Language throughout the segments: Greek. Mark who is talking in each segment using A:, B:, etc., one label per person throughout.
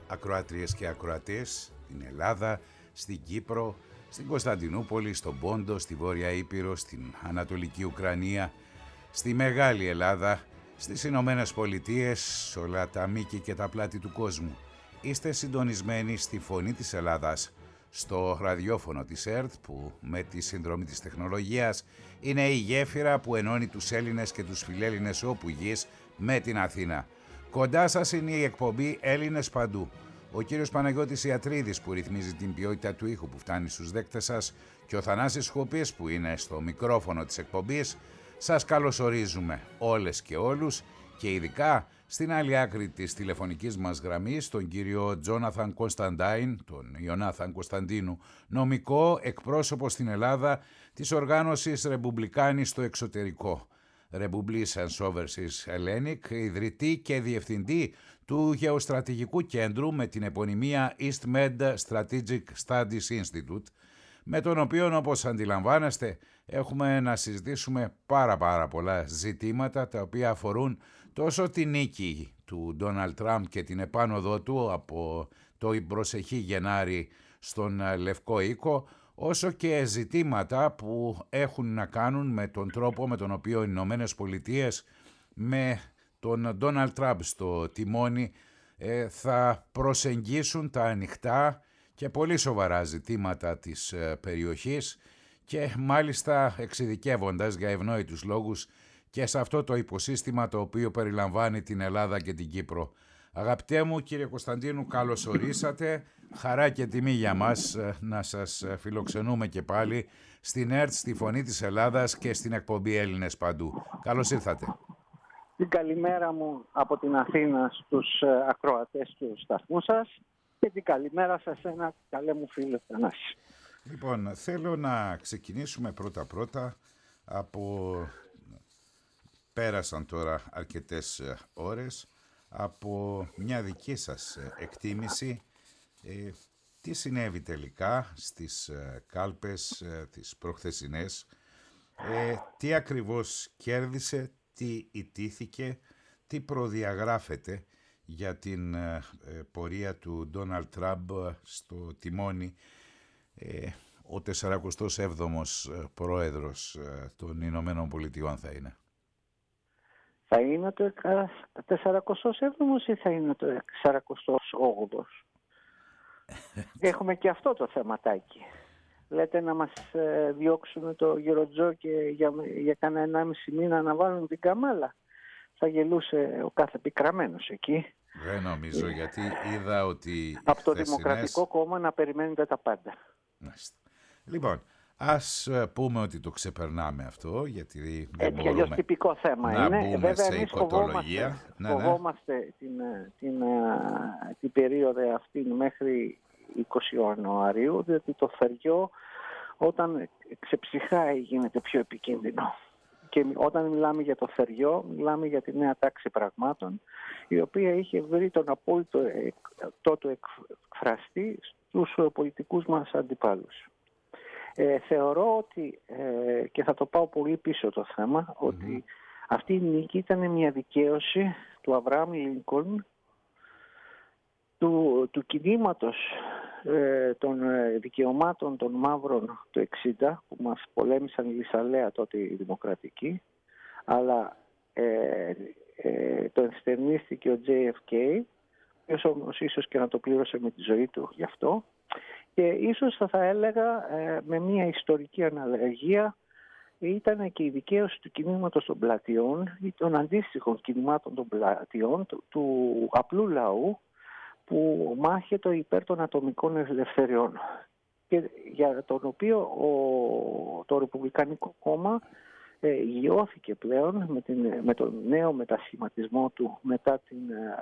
A: ακροάτριες και ακροατές, στην Ελλάδα, στην Κύπρο, στην Κωνσταντινούπολη, στον Πόντο, στη Βόρεια Ήπειρο, στην Ανατολική Ουκρανία, στη Μεγάλη Ελλάδα, στις Ηνωμένες Πολιτείες, σε όλα τα μήκη και τα πλάτη του κόσμου. Είστε συντονισμένοι στη Φωνή της Ελλάδας, στο ραδιόφωνο της ΕΡΤ, που με τη συνδρομή της τεχνολογίας είναι η γέφυρα που ενώνει τους Έλληνες και τους φιλέλληνες όπου γης με την Αθήνα. Κοντά σας είναι η εκπομπή Έλληνες Παντού. Ο κύριος Παναγιώτης Ιατρίδης που ρυθμίζει την ποιότητα του ήχου που φτάνει στους δέκτες σας και ο Θανάσης Χουπής που είναι στο μικρόφωνο της εκπομπής. Σας καλωσορίζουμε όλες και όλους και ειδικά στην άλλη άκρη της τηλεφωνικής μας γραμμής τον κύριο Τζόναθαν Κωνσταντάιν, τον Ιωνάθαν Κωνσταντίνου, νομικό εκπρόσωπο στην Ελλάδα της οργάνωσης Ρεμπουμπλικάνη στο εξωτερικό. Republicans Overseas Hellenic, ιδρυτή και διευθυντή του Γεωστρατηγικού Κέντρου με την επωνυμία East Med Strategic Studies Institute, με τον οποίο, όπως αντιλαμβάνεστε, έχουμε να συζητήσουμε πάρα πολλά ζητήματα τα οποία αφορούν τόσο τη νίκη του Ντόναλντ Τραμπ και την επάνωδό του από το προσεχή Γενάρη στον Λευκό Οίκο, όσο και ζητήματα που έχουν να κάνουν με τον τρόπο με τον οποίο οι Ηνωμένες Πολιτείες με τον Ντόναλντ Τραμπ στο τιμόνι θα προσεγγίσουν τα ανοιχτά και πολύ σοβαρά ζητήματα της περιοχής και μάλιστα εξειδικεύοντας για ευνόητους λόγους και σε αυτό το υποσύστημα το οποίο περιλαμβάνει την Ελλάδα και την Κύπρο. Αγαπητέ μου κύριε Κωνσταντίνου, καλώς ορίσατε. Χαρά και τιμή για μας να σας φιλοξενούμε και πάλι στην ΕΡΤ, στη Φωνή της Ελλάδας και στην εκπομπή Έλληνες Παντού. Καλώς ήρθατε.
B: Την καλημέρα μου από την Αθήνα στους ακροατές του σταθμού σας και την καλημέρα σας ένα καλέ μου φίλο Θανάση.
A: Λοιπόν, θέλω να ξεκινήσουμε πρώτα από... Πέρασαν τώρα αρκετές ώρες από μια δική σας εκτίμηση. Τι συνέβη τελικά στις κάλπες τις προχθεσινές, τι ακριβώς κέρδισε, τι ιτήθηκε, τι προδιαγράφεται για την πορεία του Ντόναλντ Τραμπ στο τιμόνι, ο 47ος πρόεδρος των Ηνωμένων Πολιτειών θα είναι.
B: Θα είναι το 47ος ή θα είναι το 48ος? Έχουμε και αυτό το θεματάκι. Λέτε να μας διώξουν το Eurojó και για κανένα 1,5 μήνα να βάλουν την καμάλα. Θα γελούσε ο κάθε πικραμένος εκεί.
A: Δεν νομίζω, γιατί είδα ότι
B: από το Δημοκρατικό Κόμμα να περιμένετε τα πάντα.
A: Λοιπόν, ας πούμε ότι το ξεπερνάμε αυτό, γιατί δεν
B: μπορούμε αλλιώς τυπικό θέμα
A: να
B: είναι.
A: μπούμε
B: Βέβαια,
A: σε οικοτολογία.
B: Φοβόμαστε την περίοδο αυτή μέχρι 20 Ιανουαρίου, διότι το θεριό όταν ξεψυχάει γίνεται πιο επικίνδυνο. Και όταν μιλάμε για το θεριό, μιλάμε για τη νέα τάξη πραγμάτων, η οποία είχε βρει τον απόλυτο τότο εκφραστή στους πολιτικούς μας αντιπάλους. Θεωρώ ότι, και θα το πάω πολύ πίσω το θέμα, ότι αυτή η νίκη ήταν μια δικαίωση του Αβραάμ Λίνκολν, του κινήματος των δικαιωμάτων των μαύρων του 60, που μας πολέμησαν λυσαλέα τότε οι δημοκρατικοί, αλλά το ενστερνίστηκε ο JFK, ποιος όμως ίσως και να το πλήρωσε με τη ζωή του γι' αυτό. Και ίσως θα έλεγα με μια ιστορική αναλογία ήταν και η δικαίωση του κινήματος των πλατιών ή των αντίστοιχων κινημάτων των πλατιών του απλού λαού που μάχεται υπέρ των ατομικών ελευθεριών και για τον οποίο το Ρεπουμπλικανικό Κόμμα γιώθηκε πλέον με τον νέο μετασχηματισμό του μετά την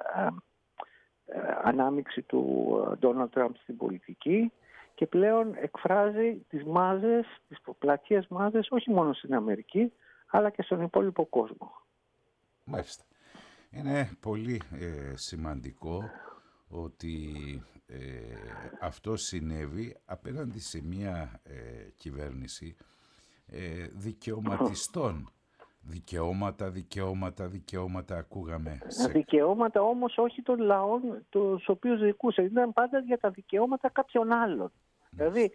B: ανάμειξη του Ντόναλντ Τραμπ στην πολιτική και πλέον εκφράζει τις μάζες, τις πλατείες μάζες, όχι μόνο στην Αμερική, αλλά και στον υπόλοιπο κόσμο.
A: Μάλιστα. Είναι πολύ σημαντικό ότι αυτό συνέβη απέναντι σε μια κυβέρνηση δικαιωματιστών. Δικαιώματα ακούγαμε.
B: Δικαιώματα όμως όχι των λαών τους οποίους δικούσε. Ήταν πάντα για τα δικαιώματα κάποιων άλλων. Δηλαδή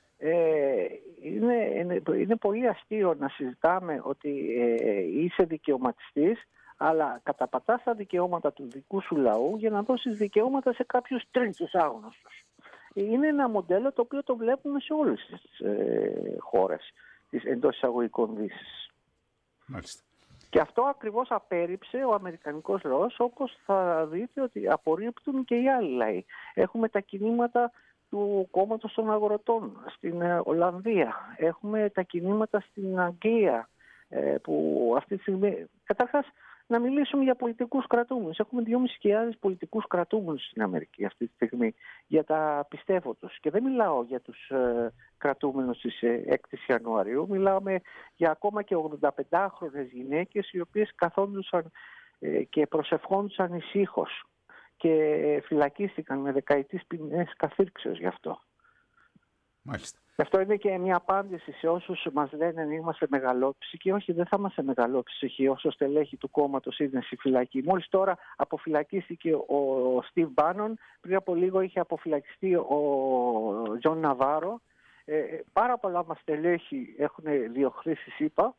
B: είναι πολύ αστείο να συζητάμε ότι είσαι δικαιωματιστής, αλλά καταπατάς τα δικαιώματα του δικού σου λαού για να δώσεις δικαιώματα σε κάποιους τρίτους άγνωστους. Είναι ένα μοντέλο το οποίο το βλέπουμε σε όλες τις χώρες της εντός εισαγωγικών Δύσης.
A: Μάλιστα.
B: Και αυτό ακριβώς απέρριψε ο αμερικανικός λαός, όπως θα δείτε ότι απορρίπτουν και οι άλλοι λαοί. Έχουμε τα κινήματα του κόμματος των αγροτών στην Ολλανδία. Έχουμε τα κινήματα στην Αγγλία που αυτή τη στιγμή... Καταρχάς, να μιλήσουμε για πολιτικούς κρατούμενους. Έχουμε 2.500 πολιτικούς κρατούμενους στην Αμερική αυτή τη στιγμή για τα πιστεύω τους. Και δεν μιλάω για τους κρατούμενους της 6ης Ιανουαρίου. Μιλάμε για ακόμα και 85χρονες γυναίκες οι οποίες καθόντουσαν και προσευχόντουσαν ησύχως και φυλακίστηκαν με δεκαετής ποινές καθήρξεως γι' αυτό.
A: Μάλιστα.
B: Αυτό είναι και μια απάντηση σε όσους μας λένε είμαστε μεγαλόψυχοι. Όχι, δεν θα είμαστε μεγαλόψυχοι όσο στελέχη του κόμματος είναι στη φυλακή. Μόλις τώρα αποφυλακίστηκε ο Στιβ Μπάνον, πριν από λίγο είχε αποφυλακιστεί ο Τζον Ναβάρο. Πάρα πολλά μας στελέχη έχουν διωχθεί στη ΣΥΠΑ,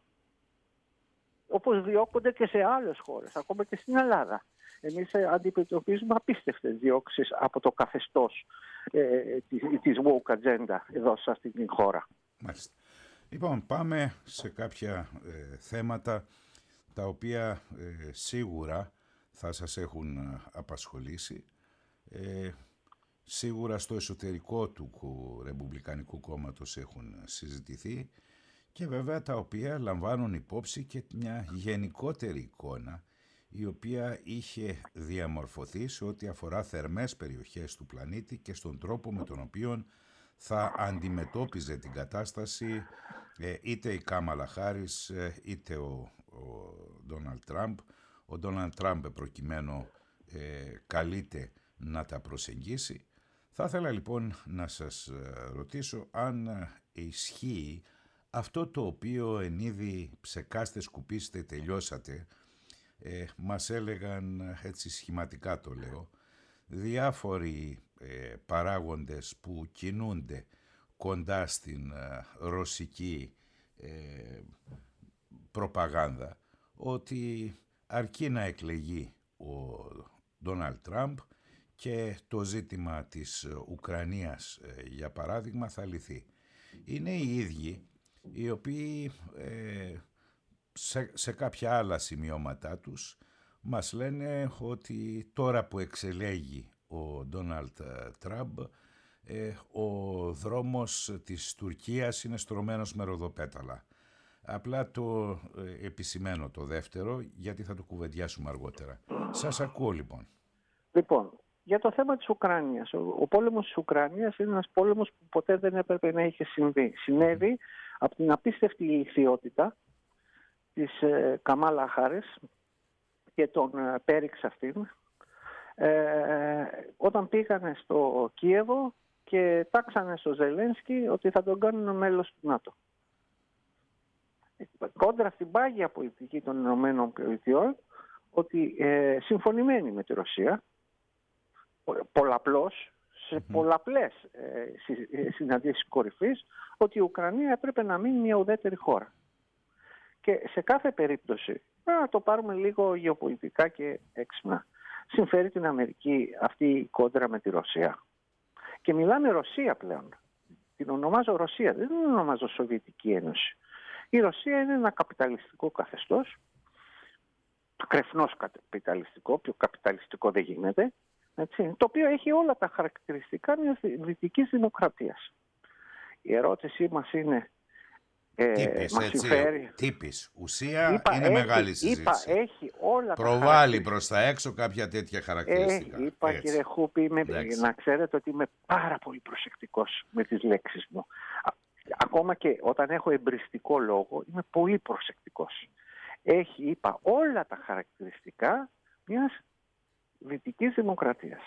B: όπως διώκονται και σε άλλες χώρες, ακόμα και στην Ελλάδα. Εμείς αντιμετωπίζουμε απίστευτες διώξεις από το καθεστώς της woke agenda εδώ σε αυτή την χώρα.
A: Μάλιστα. Λοιπόν, πάμε σε κάποια θέματα τα οποία σίγουρα θα σας έχουν απασχολήσει. Σίγουρα στο εσωτερικό του Ρεπουμπλικανικού Κόμματος έχουν συζητηθεί και βέβαια τα οποία λαμβάνουν υπόψη και μια γενικότερη εικόνα η οποία είχε διαμορφωθεί σε ό,τι αφορά θερμές περιοχές του πλανήτη και στον τρόπο με τον οποίο θα αντιμετώπιζε την κατάσταση είτε η Κάμαλα Χάρις είτε ο Ντόναλντ Τραμπ. Ο Ντόναλντ Τραμπ προκειμένου καλείται να τα προσεγγίσει. Θα ήθελα λοιπόν να σας ρωτήσω αν ισχύει αυτό το οποίο εν είδη ψεκάστε, σκουπίστε, τελειώσατε. Μας έλεγαν, έτσι σχηματικά το λέω, διάφοροι παράγοντες που κινούνται κοντά στην ρωσική προπαγάνδα ότι αρκεί να εκλεγεί ο Ντόναλντ Τραμπ και το ζήτημα της Ουκρανίας για παράδειγμα θα λυθεί. Είναι οι ίδιοι οι οποίοι σε κάποια άλλα σημειώματά τους μας λένε ότι τώρα που εξελέγει ο Ντόναλντ Τραμπ ο δρόμος της Τουρκίας είναι στρωμένος με ροδοπέταλα. Απλά το επισημαίνω το δεύτερο γιατί θα το κουβεντιάσουμε αργότερα. Σας ακούω λοιπόν.
B: Λοιπόν, για το θέμα της Ουκρανίας. Ο πόλεμος της Ουκρανίας είναι ένας πόλεμος που ποτέ δεν έπρεπε να είχε συμβεί. Συνέβη από την απίστευτη ηλιθιότητα της Καμάλα Χάρις και τον πέριξ αυτήν όταν πήγανε στο Κίεβο και τάξανε στο Ζελένσκι ότι θα τον κάνουν μέλος του ΝΑΤΟ. Κόντρα στην πάγια πολιτική των Ηνωμένων Πολιτειών ότι συμφωνημένοι με τη Ρωσία πολλαπλώς σε πολλαπλές συναντήσεις κορυφής ότι η Ουκρανία έπρεπε να μείνει μια ουδέτερη χώρα. Και σε κάθε περίπτωση, να το πάρουμε λίγο γεωπολιτικά και έξυπνα, συμφέρει την Αμερική αυτή η κόντρα με τη Ρωσία. Και μιλάμε Ρωσία πλέον. Την ονομάζω Ρωσία, δεν την ονομάζω Σοβιετική Ένωση. Η Ρωσία είναι ένα καπιταλιστικό καθεστώς, κρεφνός καπιταλιστικό, πιο καπιταλιστικό δεν γίνεται, έτσι, το οποίο έχει όλα τα χαρακτηριστικά μιας δυτικής δημοκρατίας. Η ερώτησή μας είναι
A: τύπης. Ουσία είναι μεγάλη συζήτηση.
B: Έχει όλα
A: προβάλλει προς τα έξω κάποια τέτοια χαρακτηριστικά.
B: Κύριε Χούπη, να ξέρετε ότι είμαι πάρα πολύ προσεκτικός με τις λέξεις μου. Ακόμα και όταν έχω εμπριστικό λόγο, είμαι πολύ προσεκτικός. Έχει, όλα τα χαρακτηριστικά μιας δυτικής δημοκρατίας.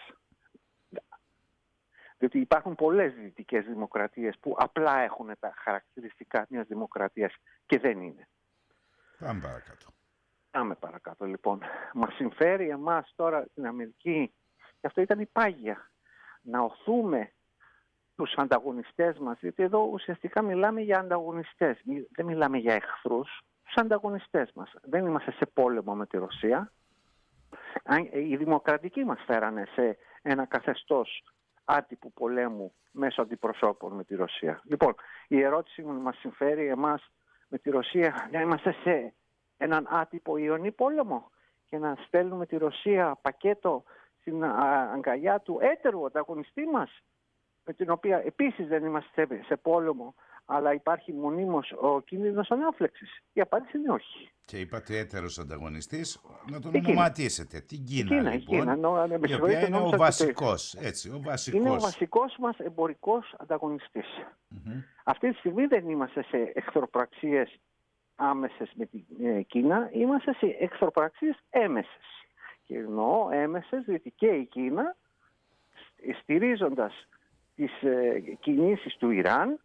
B: Διότι υπάρχουν πολλές δυτικές δημοκρατίες που απλά έχουν τα χαρακτηριστικά μιας δημοκρατίας και δεν είναι.
A: Πάμε παρακάτω.
B: Πάμε παρακάτω λοιπόν. Μας συμφέρει εμάς τώρα στην Αμερική, και αυτό ήταν η πάγια, να οθούμε τους ανταγωνιστές μας, γιατί εδώ ουσιαστικά μιλάμε για ανταγωνιστές, δεν μιλάμε για εχθρούς, τους ανταγωνιστές μας. Δεν είμαστε σε πόλεμο με τη Ρωσία. Οι δημοκρατικοί μας φέρανε σε ένα καθεστώς άτυπου πολέμου μέσω αντιπροσώπων με τη Ρωσία. Λοιπόν, η ερώτηση μου, μας συμφέρει εμάς με τη Ρωσία να είμαστε σε έναν άτυπο ιονή πόλεμο και να στέλνουμε τη Ρωσία πακέτο στην αγκαλιά του έτερου ανταγωνιστή μας, με την οποία επίσης δεν είμαστε σε πόλεμο, αλλά υπάρχει μονίμως ο κίνδυνος ανάφλεξης? Η απάντηση είναι όχι.
A: Και είπατε έτερος ανταγωνιστής, να τον ονοματίσετε. Την Κίνα, λοιπόν, η οποία είναι ο βασικός. Έτσι, ο βασικός.
B: Είναι ο βασικός μας εμπορικός ανταγωνιστής. Αυτή τη στιγμή δεν είμαστε σε εχθροπραξίες άμεσες με την Κίνα, είμαστε σε εχθροπραξίες έμεσες. Και εννοώ έμεσες, διότι και η Κίνα, στηρίζοντας τις κινήσεις του Ιράν,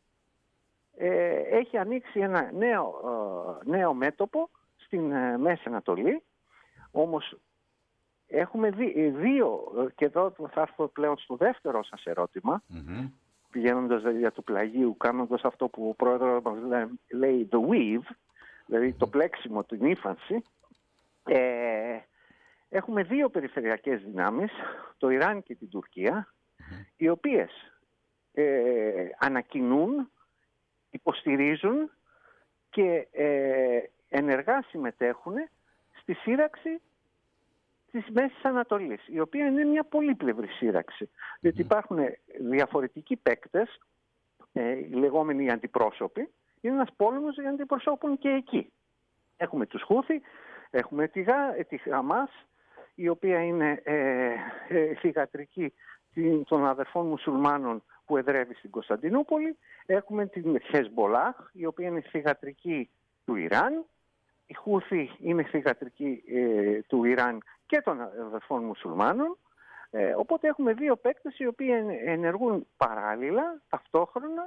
B: έχει ανοίξει ένα νέο μέτωπο στην Μέση Ανατολή. Όμως έχουμε δύο, και εδώ θα έρθω πλέον στο δεύτερο σας ερώτημα, πηγαίνοντας για του πλαγίου, κάνοντας αυτό που ο πρόεδρος μας λέει the weave, δηλαδή το πλέξιμο, την ύφανση. Έχουμε δύο περιφερειακές δυνάμεις, το Ιράν και την Τουρκία, οι οποίες ανακοινούν, υποστηρίζουν και ενεργά συμμετέχουν στη σύραξη της Μέσης Ανατολής, η οποία είναι μια πολύπλευρη σύραξη, διότι υπάρχουν διαφορετικοί παίκτες, οι λεγόμενοι αντιπρόσωποι. Είναι ένας πόλεμος για αντιπροσώπων και εκεί. Έχουμε τους Χούθι, έχουμε τη Χαμάς, η οποία είναι θυγατρική των αδερφών μουσουλμάνων που εδρεύει στην Κωνσταντινούπολη. Έχουμε την Χεσμπολάχ, η οποία είναι θυγατρική του Ιράν. Οι Χούθι είναι θυγατρική του Ιράν και των αδερφών μουσουλμάνων. Οπότε έχουμε δύο παίκτες οι οποίοι ενεργούν παράλληλα, ταυτόχρονα,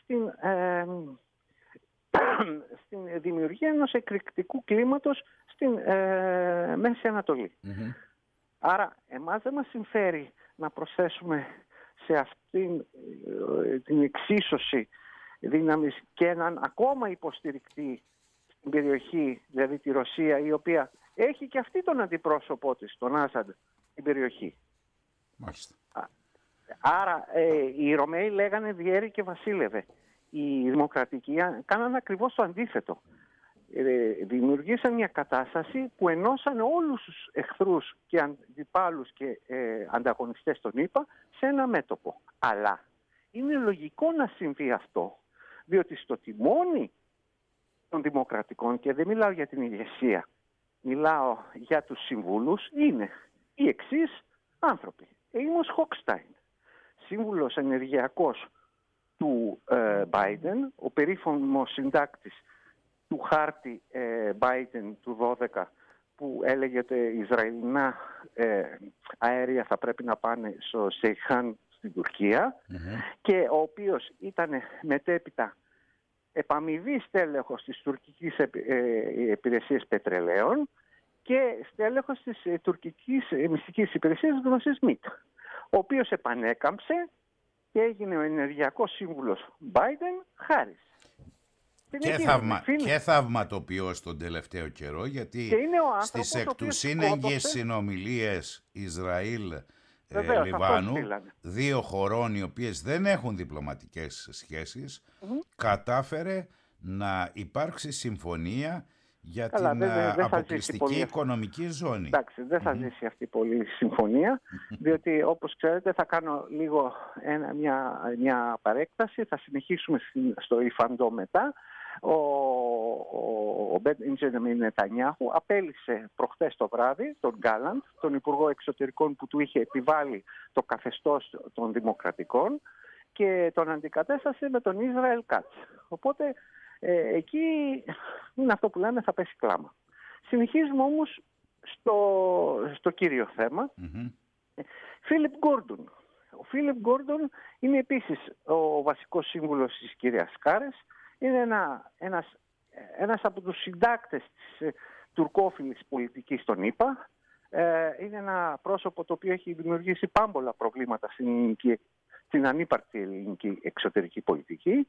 B: στην δημιουργία ενός εκρηκτικού κλίματος στην Μέση Ανατολή. Άρα εμάς δεν μας συμφέρει να προσθέσουμε σε αυτήν την εξίσωση δύναμης και έναν ακόμα υποστηρικτή στην περιοχή, δηλαδή τη Ρωσία, η οποία έχει και αυτή τον αντιπρόσωπό της, τον Άσαντ, στην περιοχή.
A: Μάλιστα.
B: Άρα οι Ρωμαίοι λέγανε διέρη και βασίλευε. Οι δημοκρατικοί κάνανε ακριβώς το αντίθετο. Δημιουργήσαν μια κατάσταση που ενώσαν όλους τους εχθρούς και αντιπάλους και ανταγωνιστές των ΗΠΑ σε ένα μέτωπο. Αλλά είναι λογικό να συμβεί αυτό, διότι στο τιμόνι των δημοκρατικών, και δεν μιλάω για την ηγεσία, μιλάω για τους συμβούλους, είναι οι εξής άνθρωποι. Amos Hochstein, σύμβουλος ενεργειακός του Biden, ο περίφημος συντάκτης του χάρτη Biden του 12, που έλεγε ότι οι Ισραηλινά αέρια θα πρέπει να πάνε στο Σεϊχάν στην Τουρκία, και ο οποίος ήταν μετέπειτα επαμοιβή στέλεχος της τουρκικής υπηρεσίας πετρελαίων και στέλεχος της τουρκικής μυστικής υπηρεσίας γνωστής ΜΙΤ, ο οποίος επανέκαμψε και έγινε ο ενεργειακός σύμβουλος Biden χάρης.
A: Και θαυματοποιός τον τελευταίο καιρό, γιατί στις εκ του σύνεγγυες συνομιλίες Ισραήλ-Λιβάνου, δύο χωρών οι οποίες δεν έχουν διπλωματικές σχέσεις, κατάφερε να υπάρξει συμφωνία για την αποκλειστική οικονομική ζώνη.
B: Εντάξει, δεν θα ζήσει αυτή πολύ συμφωνία, διότι όπως ξέρετε θα κάνω λίγο μια παρέκταση, θα συνεχίσουμε στο Ιφαντό μετά. Ο Μπέντζαμιν Νετανιάχου απέλησε προχθές το βράδυ τον Γκάλαντ, τον Υπουργό Εξωτερικών που του είχε επιβάλει το καθεστώς των Δημοκρατικών, και τον αντικατέστασε με τον Ισραήλ Κάτς. Οπότε εκεί είναι αυτό που λέμε, θα πέσει κλάμα. Συνεχίζουμε όμως στο κύριο θέμα. Φίλιπ Γκόρντον. Ο Φίλιπ Γκόρντον είναι επίσης ο βασικός σύμβουλος της κυρίας Κάρες. Είναι ένας ένας από τους συντάκτες της τουρκόφιλης πολιτικής των ΗΠΑ. Είναι ένα πρόσωπο το οποίο έχει δημιουργήσει πάμπολα προβλήματα στην ανύπαρκτη ελληνική εξωτερική πολιτική,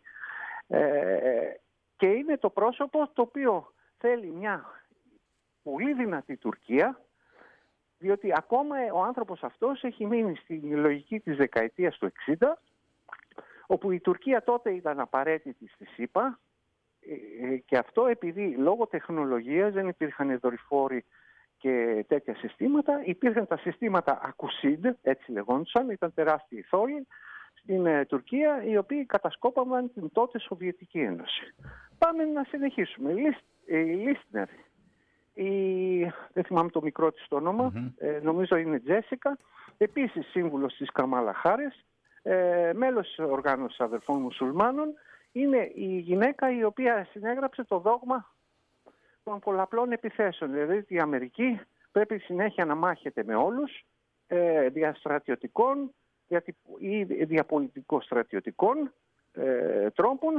B: και είναι το πρόσωπο το οποίο θέλει μια πολύ δυνατή Τουρκία, διότι ακόμα ο άνθρωπος αυτός έχει μείνει στην λογική της δεκαετίας του 60, όπου η Τουρκία τότε ήταν απαραίτητη στη ΗΠΑ, και αυτό επειδή λόγω τεχνολογίας δεν υπήρχαν δορυφόροι και τέτοια συστήματα. Υπήρχαν τα συστήματα Ακουσίντ, έτσι λεγόντουσαν, ήταν τεράστιοι θόρυβοι στην Τουρκία, οι οποίοι κατασκόπευαν την τότε Σοβιετική Ένωση. Πάμε να συνεχίσουμε. Η Λίστνερ, δεν θυμάμαι το μικρό της το όνομα, νομίζω είναι Τζέσικα, επίσης σύμβουλος της Καμάλα Χάρις, μέλος της οργάνωσης αδερφών μουσουλμάνων, είναι η γυναίκα η οποία συνέγραψε το δόγμα των πολλαπλών επιθέσεων. Δηλαδή ότι η Αμερική πρέπει συνέχεια να μάχεται με όλους, διαστρατιωτικών ή διαπολιτικο-στρατιωτικών τρόπων,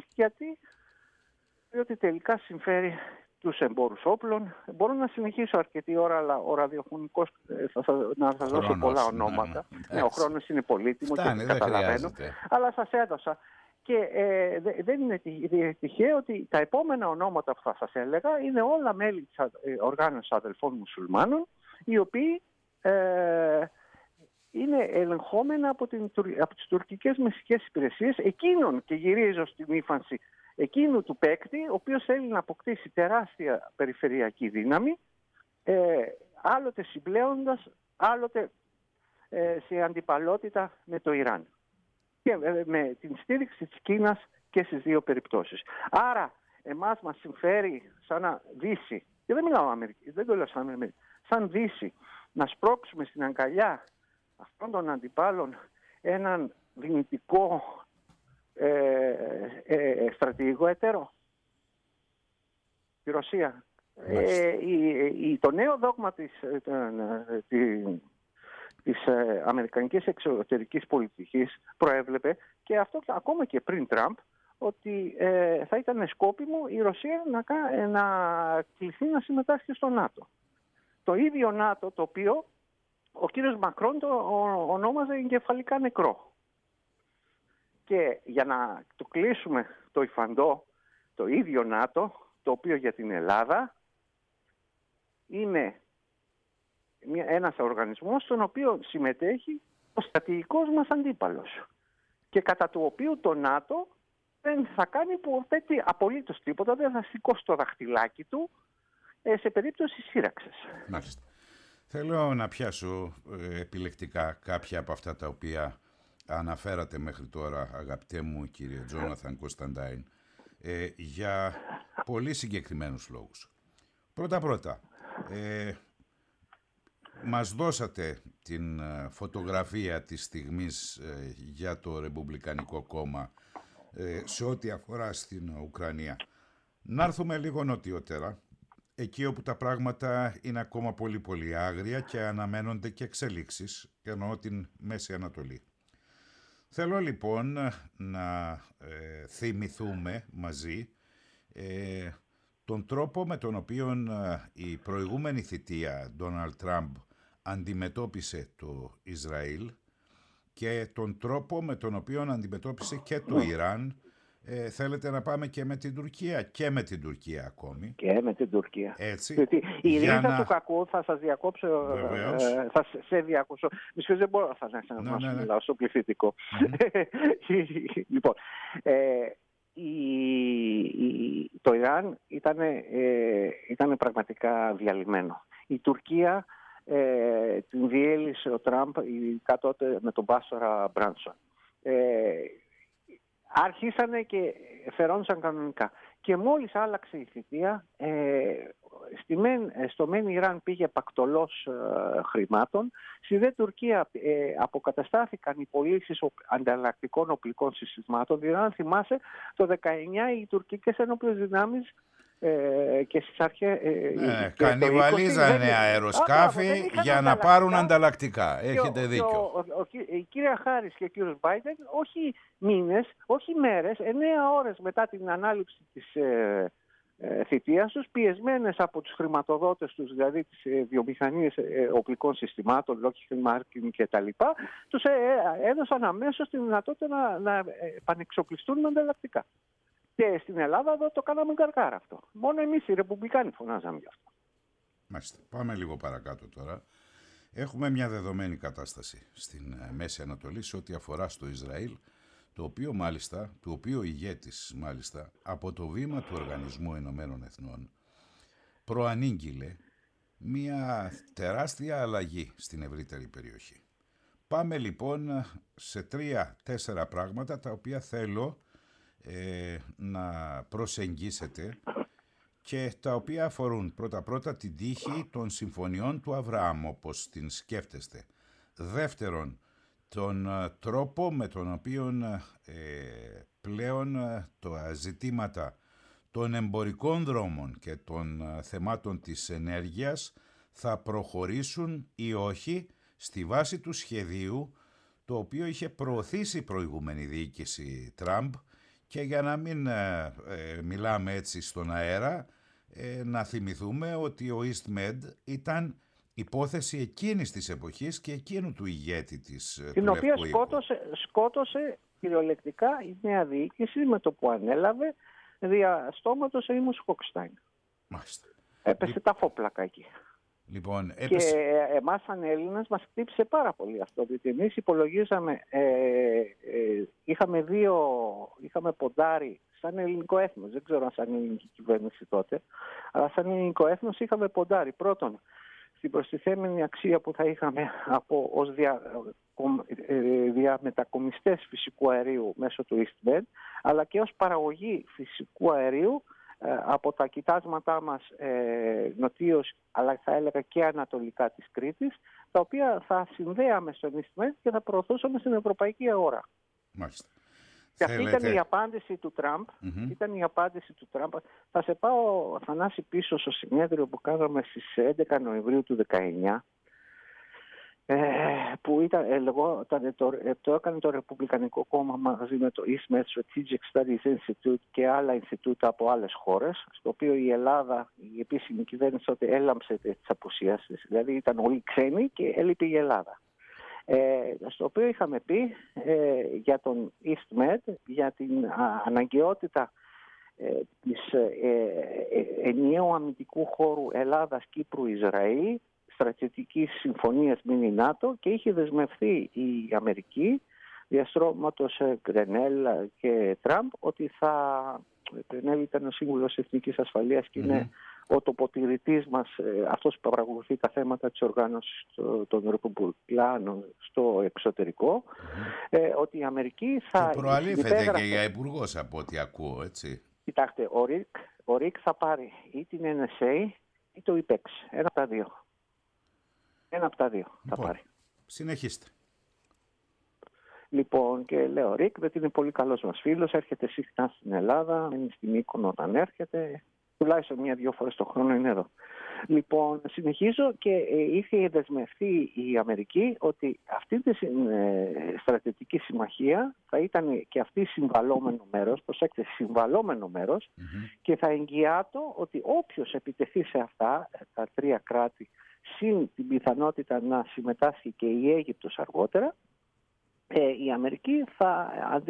B: διότι τελικά συμφέρει τους εμπόρους όπλων. Μπορώ να συνεχίσω αρκετή ώρα, αλλά ο ραδιοφωνικός να σας δώσω πολλά ονόματα. Ναι, ο χρόνος είναι πολύτιμο και καταλαβαίνω, αλλά σας έδωσα. Και δεν είναι τυχαίο ότι τα επόμενα ονόματα που θα σας έλεγα είναι όλα μέλη της οργάνωσης αδελφών μουσουλμάνων, οι οποίοι είναι ελεγχόμενα από τις τουρκικές μυστικές υπηρεσίες, εκείνων, και γυρίζω στην ύφανση, εκείνου του παίκτη, ο οποίος θέλει να αποκτήσει τεράστια περιφερειακή δύναμη, άλλοτε συμπλέοντας, άλλοτε σε αντιπαλότητα με το Ιράν. Και με την στήριξη της Κίνας και στις δύο περιπτώσεις. Άρα, εμάς μας συμφέρει σαν Δύση, και δεν μιλάω Αμερική, δεν το λέω σαν Αμερική, σαν Δύση, να σπρώξουμε στην αγκαλιά αυτών των αντιπάλων έναν δυνητικό στρατηγικό εταίρο, τη Ρωσία. Το νέο δόγμα της αμερικανικής εξωτερικής πολιτικής προέβλεπε, και αυτό ακόμα και πριν Τραμπ, ότι θα ήταν σκόπιμο η Ρωσία να κληθεί να συμμετάσχει στο ΝΑΤΟ. Το ίδιο ΝΑΤΟ το οποίο ο κύριος Μακρόν το ονόμαζε εγκεφαλικά νεκρό. Και για να το κλείσουμε το υφαντό, το ίδιο ΝΑΤΟ, το οποίο για την Ελλάδα είναι ένας οργανισμός στον οποίο συμμετέχει ο στρατηγικός μας αντίπαλος, και κατά του οποίου το ΝΑΤΟ δεν θα κάνει απολύτως τίποτα, δεν θα σηκώσει το δαχτυλάκι του σε περίπτωση σύραξης.
A: Μάλιστα. Θέλω να πιάσω επιλεκτικά κάποια από αυτά τα οποία αναφέρατε μέχρι τώρα, αγαπητέ μου κύριε Τζόναθαν Κωνσταντάιν, για πολύ συγκεκριμένους λόγους. Πρώτα, μας δώσατε την φωτογραφία της στιγμής για το Ρεπουμπλικανικό Κόμμα σε ό,τι αφορά στην Ουκρανία. Να έρθουμε λίγο νοτιότερα, εκεί όπου τα πράγματα είναι ακόμα πολύ άγρια και αναμένονται και εξελίξεις, εννοώ την Μέση Ανατολή. Θέλω λοιπόν να θυμηθούμε μαζί τον τρόπο με τον οποίο η προηγούμενη θητεία Ντόναλντ Τραμπ αντιμετώπισε το Ισραήλ και τον τρόπο με τον οποίο αντιμετώπισε και το Ιράν. Θέλετε να πάμε και με την Τουρκία, και με την Τουρκία ακόμη.
B: Και με την Τουρκία.
A: Έτσι.
B: Γιατί η ρίζα του κακού, θα σας διακόψω, θα σε διακόψω. Μισός δεν μπορώ να μιλάω στο πληθυντικό. Λοιπόν, το Ιράν ήταν πραγματικά διαλυμένο. Η Τουρκία την διέλυσε ο Τραμπ, ειδικά τότε με τον Πάστορα Μπράνσον. Άρχισανε και φερόντουσαν κανονικά. Και μόλις άλλαξε η θητεία, στο μεν Ιράν πήγε πακτολός χρημάτων. Στη δε Τουρκία αποκαταστάθηκαν οι πωλήσεις ανταλλακτικών οπλικών συστημάτων. Δηλαδή, αν θυμάσαι, το 19 οι τουρκικές ενόπλες δυνάμεις και στις αρχές...
A: κανιβαλίζανε αεροσκάφη για να πάρουν ανταλλακτικά. Έχετε δίκιο.
B: Η κυρία Χάρις και ο κύριος Μπάιντεν, όχι μήνες, όχι μέρες, 9 ώρες μετά την ανάληψη θητείας τους, πιεσμένες από τους χρηματοδότες τους, δηλαδή τις βιομηχανίες οπλικών συστημάτων, Lockheed Martin και τα λοιπά, τους έδωσαν αμέσως τη δυνατότητα να επανεξοπλιστούν με ανταλλακτικά. Και στην Ελλάδα εδώ το κάναμε γκαργκάρα αυτό. Μόνο εμείς οι Ρεπουμπλικάνοι φωνάζαμε γι' αυτό.
A: Μάλιστα. Πάμε λίγο παρακάτω τώρα. Έχουμε μια δεδομένη κατάσταση στην Μέση Ανατολή σε ό,τι αφορά στο Ισραήλ, του οποίου ηγέτης μάλιστα από το βήμα του Οργανισμού Ηνωμένων Εθνών προανήγγειλε μια τεράστια αλλαγή στην ευρύτερη περιοχή. Πάμε λοιπόν σε 3-4 πράγματα τα οποία θέλω να προσεγγίσετε και τα οποία αφορούν πρώτα-πρώτα την τύχη των συμφωνιών του Αβραάμ, όπως την σκέφτεστε. Δεύτερον, τον τρόπο με τον οποίο πλέον τα ζητήματα των εμπορικών δρόμων και των θεμάτων της ενέργειας θα προχωρήσουν ή όχι στη βάση του σχεδίου το οποίο είχε προωθήσει η προηγούμενη διοίκηση Τραμπ, και για να μην μιλάμε έτσι στον αέρα, να θυμηθούμε ότι ο EastMed ήταν υπόθεση εκείνης της εποχής και εκείνου του ηγέτη της
B: την οποία σκότωσε κυριολεκτικά η νέα διοίκηση με το που ανέλαβε δια στόματος Amos Hochstein.
A: Μάλιστα.
B: Έπεσε τα φόπλακα εκεί.
A: Λοιπόν,
B: και εμάς σαν Έλληνας μας χτύπησε πάρα πολύ αυτό, διότι εμείς υπολογίζαμε, είχαμε ποντάρει σαν ελληνικό έθνος, δεν ξέρω αν σαν ελληνική κυβέρνηση τότε, αλλά σαν ελληνικό έθνος είχαμε ποντάρει πρώτον στην προστιθέμενη αξία που θα είχαμε ως διαμετακομιστές φυσικού αερίου μέσω του EastMed, αλλά και ως παραγωγή φυσικού αερίου από τα κοιτάσματά μας νοτίως, αλλά θα έλεγα και ανατολικά της Κρήτης, τα οποία θα συνδέαμε στον EastMed και θα προωθούσαμε στην ευρωπαϊκή αγορά.
A: Μάλιστα.
B: Και αυτή ήταν η απάντηση του Τραμπ. Ήταν η απάντηση του Τραμπ. Θα σε πάω, Θανάση, πίσω στο συνέδριο που κάναμε στις 11 Νοεμβρίου του 2019, που το έκανε το Ρεπουμπλικανικό Κόμμα μαζί με το EastMed Strategic Studies Institute και άλλα Ινστιτούτα από άλλες χώρες, στο οποίο η Ελλάδα, η επίσημη κυβέρνηση τότε έλαμψε τις απουσίες της, δηλαδή ήταν όλοι ξένοι και έλειπε η Ελλάδα. Στο οποίο είχαμε πει για τον EastMed, για την αναγκαιότητα της ενιαίου αμυντικού χώρου Ελλάδας-Κύπρου-Ισραήλ, στρατιωτικής συμφωνίας μίνι ΝΑΤΟ, και είχε δεσμευθεί η Αμερική διαστρώματος Γκρενέλ και Τραμπ ότι Γκρενέλ ήταν ο σύμβουλος Εθνικής Ασφαλείας και είναι ο τοποτηρητής μας, αυτός που παρακολουθεί τα θέματα της οργάνωσης των Ρεπουμπλικάνων στο εξωτερικό, ότι η Αμερική θα...
A: Και προαλήφεται και για υπουργός από ό,τι ακούω, έτσι.
B: Κοιτάξτε, ο ΡΙΚ θα πάρει ή την NSA ή το IPEX, ένα από τα δύο. Θα πάρει.
A: Συνεχίστε.
B: Λοιπόν, και λέω Ρικ, γιατί είναι πολύ καλός μας φίλος, έρχεται συχνά στην Ελλάδα, μένει στην Μύκονο όταν έρχεται, τουλάχιστον 1-2 φορές το χρόνο είναι εδώ. Λοιπόν, συνεχίζω και είχε δεσμευτεί η Αμερική ότι αυτή τη στρατιωτική συμμαχία θα ήταν και αυτή συμβαλόμενο μέρος, προσέξτε, συμβαλόμενο μέρος, και θα εγγυάτο ότι όποιος επιτεθεί σε αυτά τα τρία κράτη, συν την πιθανότητα να συμμετάσχει και η Αίγυπτος αργότερα, η Αμερική θα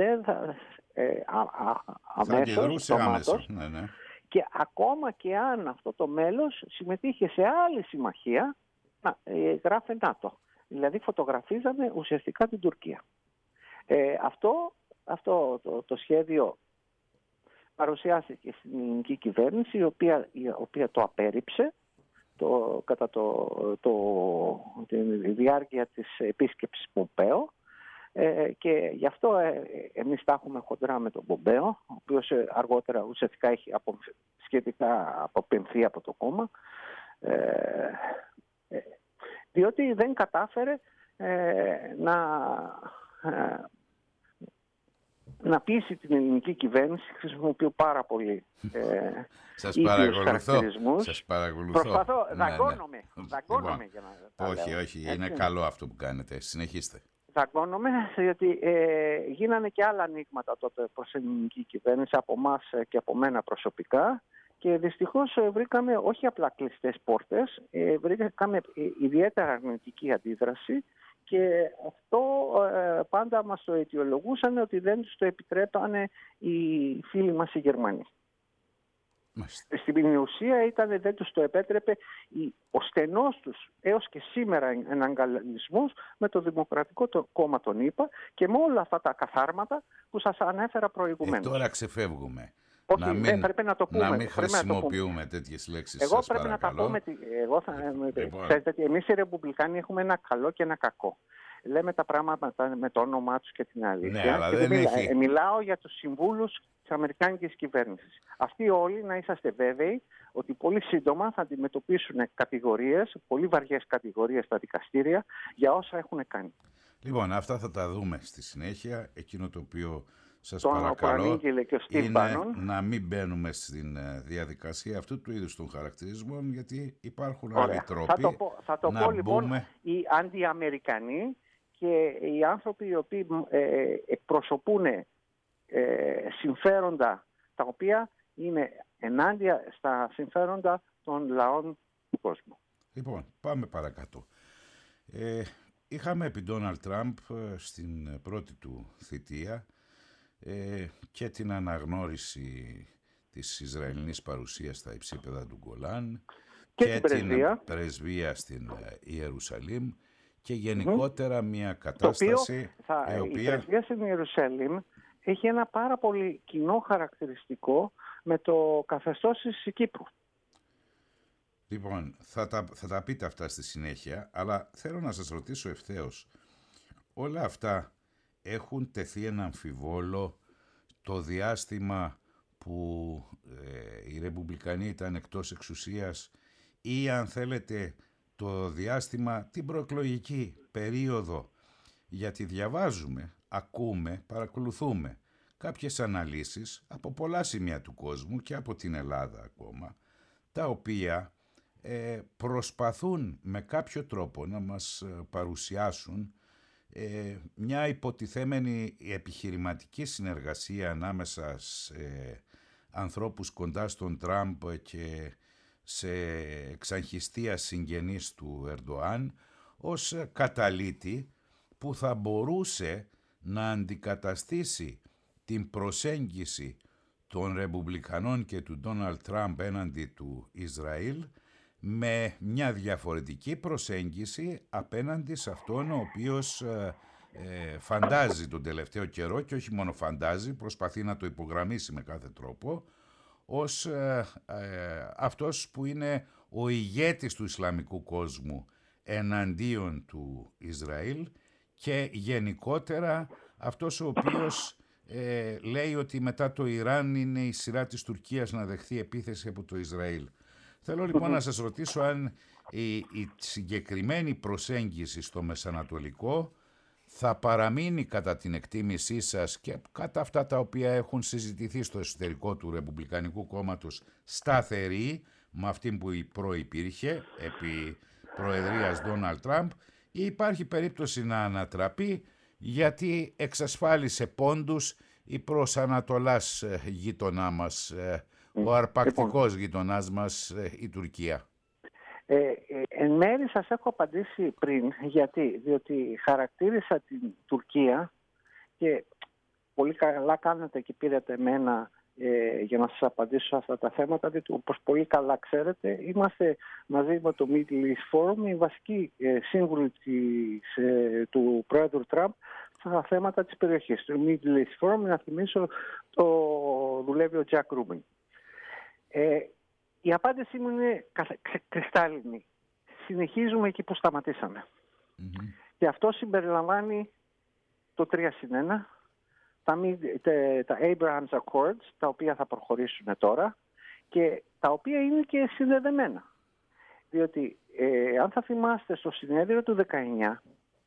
B: αμέσως και ακόμα και αν αυτό το μέλος συμμετείχε σε άλλη συμμαχία, γράφε ΝΑΤΟ. Δηλαδή φωτογραφίζανε ουσιαστικά την Τουρκία. Αυτό το σχέδιο παρουσιάστηκε στην ελληνική κυβέρνηση, η οποία το απέρριψε κατά τη διάρκεια της επίσκεψης Πομπέο, και γι' αυτό εμείς τα έχουμε χοντρά με τον Πομπέο, ο οποίος αργότερα ουσιαστικά έχει σχετικά αποπεμφθεί από το κόμμα, διότι δεν κατάφερε να πείσει την ελληνική κυβέρνηση. Χρησιμοποιώ πάρα πολύ
A: σας παρακολουθώ.
B: Προσπαθώ, δαγκώνομαι για να
A: όχι, είναι καλό αυτό που κάνετε. Συνεχίστε.
B: Δαγκώνομαι, γιατί γίνανε και άλλα ανοίγματα τότε προς την ελληνική κυβέρνηση από εμάς και από μένα προσωπικά, Και δυστυχώς βρήκαμε όχι απλά κλειστές πόρτες, βρήκαμε ιδιαίτερα αρνητική αντίδραση και αυτό πάντα μας το αιτιολογούσαν ότι δεν τους το επιτρέπανε οι φίλοι μας οι Γερμανοί. Στην ουσία δεν τους το επέτρεπε ο στενός τους έως και σήμερα εναγκαλισμός με το Δημοκρατικό Κόμμα των ΗΠΑ και με όλα αυτά τα καθάρματα που σας ανέφερα προηγουμένως.
A: Τώρα ξεφεύγουμε.
B: Όχι, πρέπει να το πούμε.
A: Να μην χρησιμοποιούμε τέτοιες λέξεις.
B: Εγώ πρέπει να τα πω. Ξέρετε ότι εμείς οι Ρεπουμπλικάνοι έχουμε ένα καλό και ένα κακό. Λέμε τα πράγματα με το όνομά τους και την αλήθεια.
A: Ναι, αλλά
B: μιλάω για τους συμβούλους της Αμερικάνικης κυβέρνησης. Αυτοί όλοι να είσαστε βέβαιοι ότι πολύ σύντομα θα αντιμετωπίσουν κατηγορίες, πολύ βαριές κατηγορίες στα δικαστήρια για όσα έχουν κάνει.
A: Λοιπόν, αυτά θα τα δούμε στη συνέχεια. Εκείνο το οποίο σας παρακαλώ είναι να μην μπαίνουμε στην διαδικασία αυτού του είδους των χαρακτηρισμών, γιατί υπάρχουν άλλοι τρόποι.
B: Θα το πω λοιπόν, οι αντιαμερικανοί και οι άνθρωποι οι οποίοι εκπροσωπούν συμφέροντα τα οποία είναι ενάντια στα συμφέροντα των λαών του κόσμου.
A: Λοιπόν, πάμε παρακάτω. Είχαμε επί Ντόναλντ Τραμπ στην πρώτη του θητεία και την αναγνώριση της Ισραηλινής παρουσίας στα υψίπεδα του Γκολάν και την πρεσβεία στην Ιερουσαλήμ και γενικότερα μια κατάσταση
B: η πρεσβεία στην Ιερουσαλήμ έχει ένα πάρα πολύ κοινό χαρακτηριστικό με το καθεστώς της Κύπρου.
A: Λοιπόν, θα τα πείτε αυτά στη συνέχεια, αλλά θέλω να σας ρωτήσω ευθέως. Όλα αυτά έχουν τεθεί ένα αμφιβόλο το διάστημα που οι Ρεπουμπλικανοί ήταν εκτός εξουσίας ή, αν θέλετε, το διάστημα, την προεκλογική περίοδο, γιατί διαβάζουμε, ακούμε, παρακολουθούμε κάποιες αναλύσεις από πολλά σημεία του κόσμου και από την Ελλάδα ακόμα, τα οποία προσπαθούν με κάποιο τρόπο να μας παρουσιάσουν μια υποτιθέμενη επιχειρηματική συνεργασία ανάμεσα σε ανθρώπους κοντά στον Τραμπ και σε εξαγχιστία συγγενείς του Ερντοάν ως καταλύτη που θα μπορούσε να αντικαταστήσει την προσέγγιση των Ρεπουμπλικανών και του Ντόναλντ Τραμπ έναντι του Ισραήλ με μια διαφορετική προσέγγιση απέναντι σε αυτόν ο οποίος φαντάζει τον τελευταίο καιρό και όχι μόνο φαντάζει, προσπαθεί να το υπογραμμίσει με κάθε τρόπο ως αυτός που είναι ο ηγέτης του Ισλαμικού κόσμου εναντίον του Ισραήλ και γενικότερα αυτός ο οποίος λέει ότι μετά το Ιράν είναι η σειρά της Τουρκίας να δεχθεί επίθεση από το Ισραήλ. Θέλω λοιπόν να σας ρωτήσω αν η συγκεκριμένη προσέγγιση στο Μεσανατολικό θα παραμείνει κατά την εκτίμησή σας και κατά αυτά τα οποία έχουν συζητηθεί στο εσωτερικό του Ρεπουμπλικανικού κόμματος σταθερή με αυτή που προϋπήρχε επί προεδρίας Ντόναλντ Τραμπ ή υπάρχει περίπτωση να ανατραπεί γιατί εξασφάλισε πόντους η προς Ανατολάς γείτονά μας, ο αρπακτικός γειτονάς μας, η Τουρκία.
B: Εν μέρει σας έχω απαντήσει πριν. Γιατί? Διότι χαρακτήρισα την Τουρκία και πολύ καλά κάνετε και πήρατε εμένα για να σας απαντήσω σε αυτά τα θέματα, διότι όπως πολύ καλά ξέρετε είμαστε μαζί με το Middle East Forum οι βασικοί σύμβουλοι του Πρόεδρου Τραμπ στα θέματα της περιοχής. Το Middle East Forum, να θυμίσω, το δουλεύει ο Τζακ Ρούμπιν. Η απάντησή μου είναι κρυστάλλινη. Συνεχίζουμε εκεί που σταματήσαμε. Και αυτό συμπεριλαμβάνει το 3+1, τα Abraham Accords, τα οποία θα προχωρήσουν τώρα και τα οποία είναι και συνδεδεμένα. Διότι αν θα θυμάστε στο συνέδριο του 19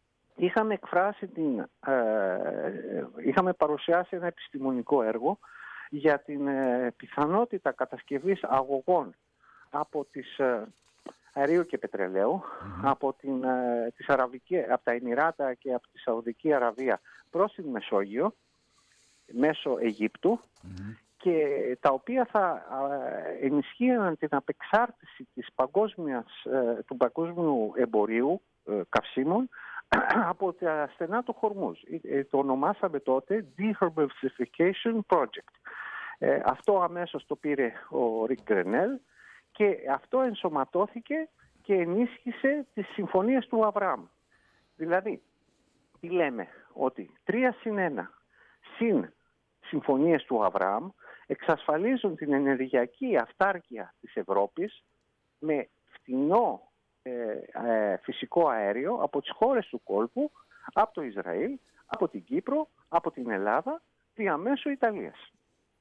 B: είχαμε παρουσιάσει ένα επιστημονικό έργο για την πιθανότητα κατασκευής αγωγών από τις αερίου και πετρελαίου από τα Εμιράτα και από τη Σαουδική Αραβία προς την Μεσόγειο μέσω Αιγύπτου και τα οποία θα ενισχύουν την απεξάρτηση του παγκόσμιου εμπορίου καυσίμων από τα στενά του Χορμούζ. Το ονομάσαμε τότε Deherbification Project. Αυτό αμέσως το πήρε ο Ρικ Γκρενέλ και αυτό ενσωματώθηκε και ενίσχυσε τις συμφωνίες του Αβραάμ. Δηλαδή, τι λέμε, ότι 3+1 συν συμφωνίες του Αβραάμ εξασφαλίζουν την ενεργειακή αυτάρκεια της Ευρώπης με φτηνό φυσικό αέριο από τις χώρες του κόλπου, από το Ισραήλ, από την Κύπρο, από την Ελλάδα, διαμέσου Ιταλίας.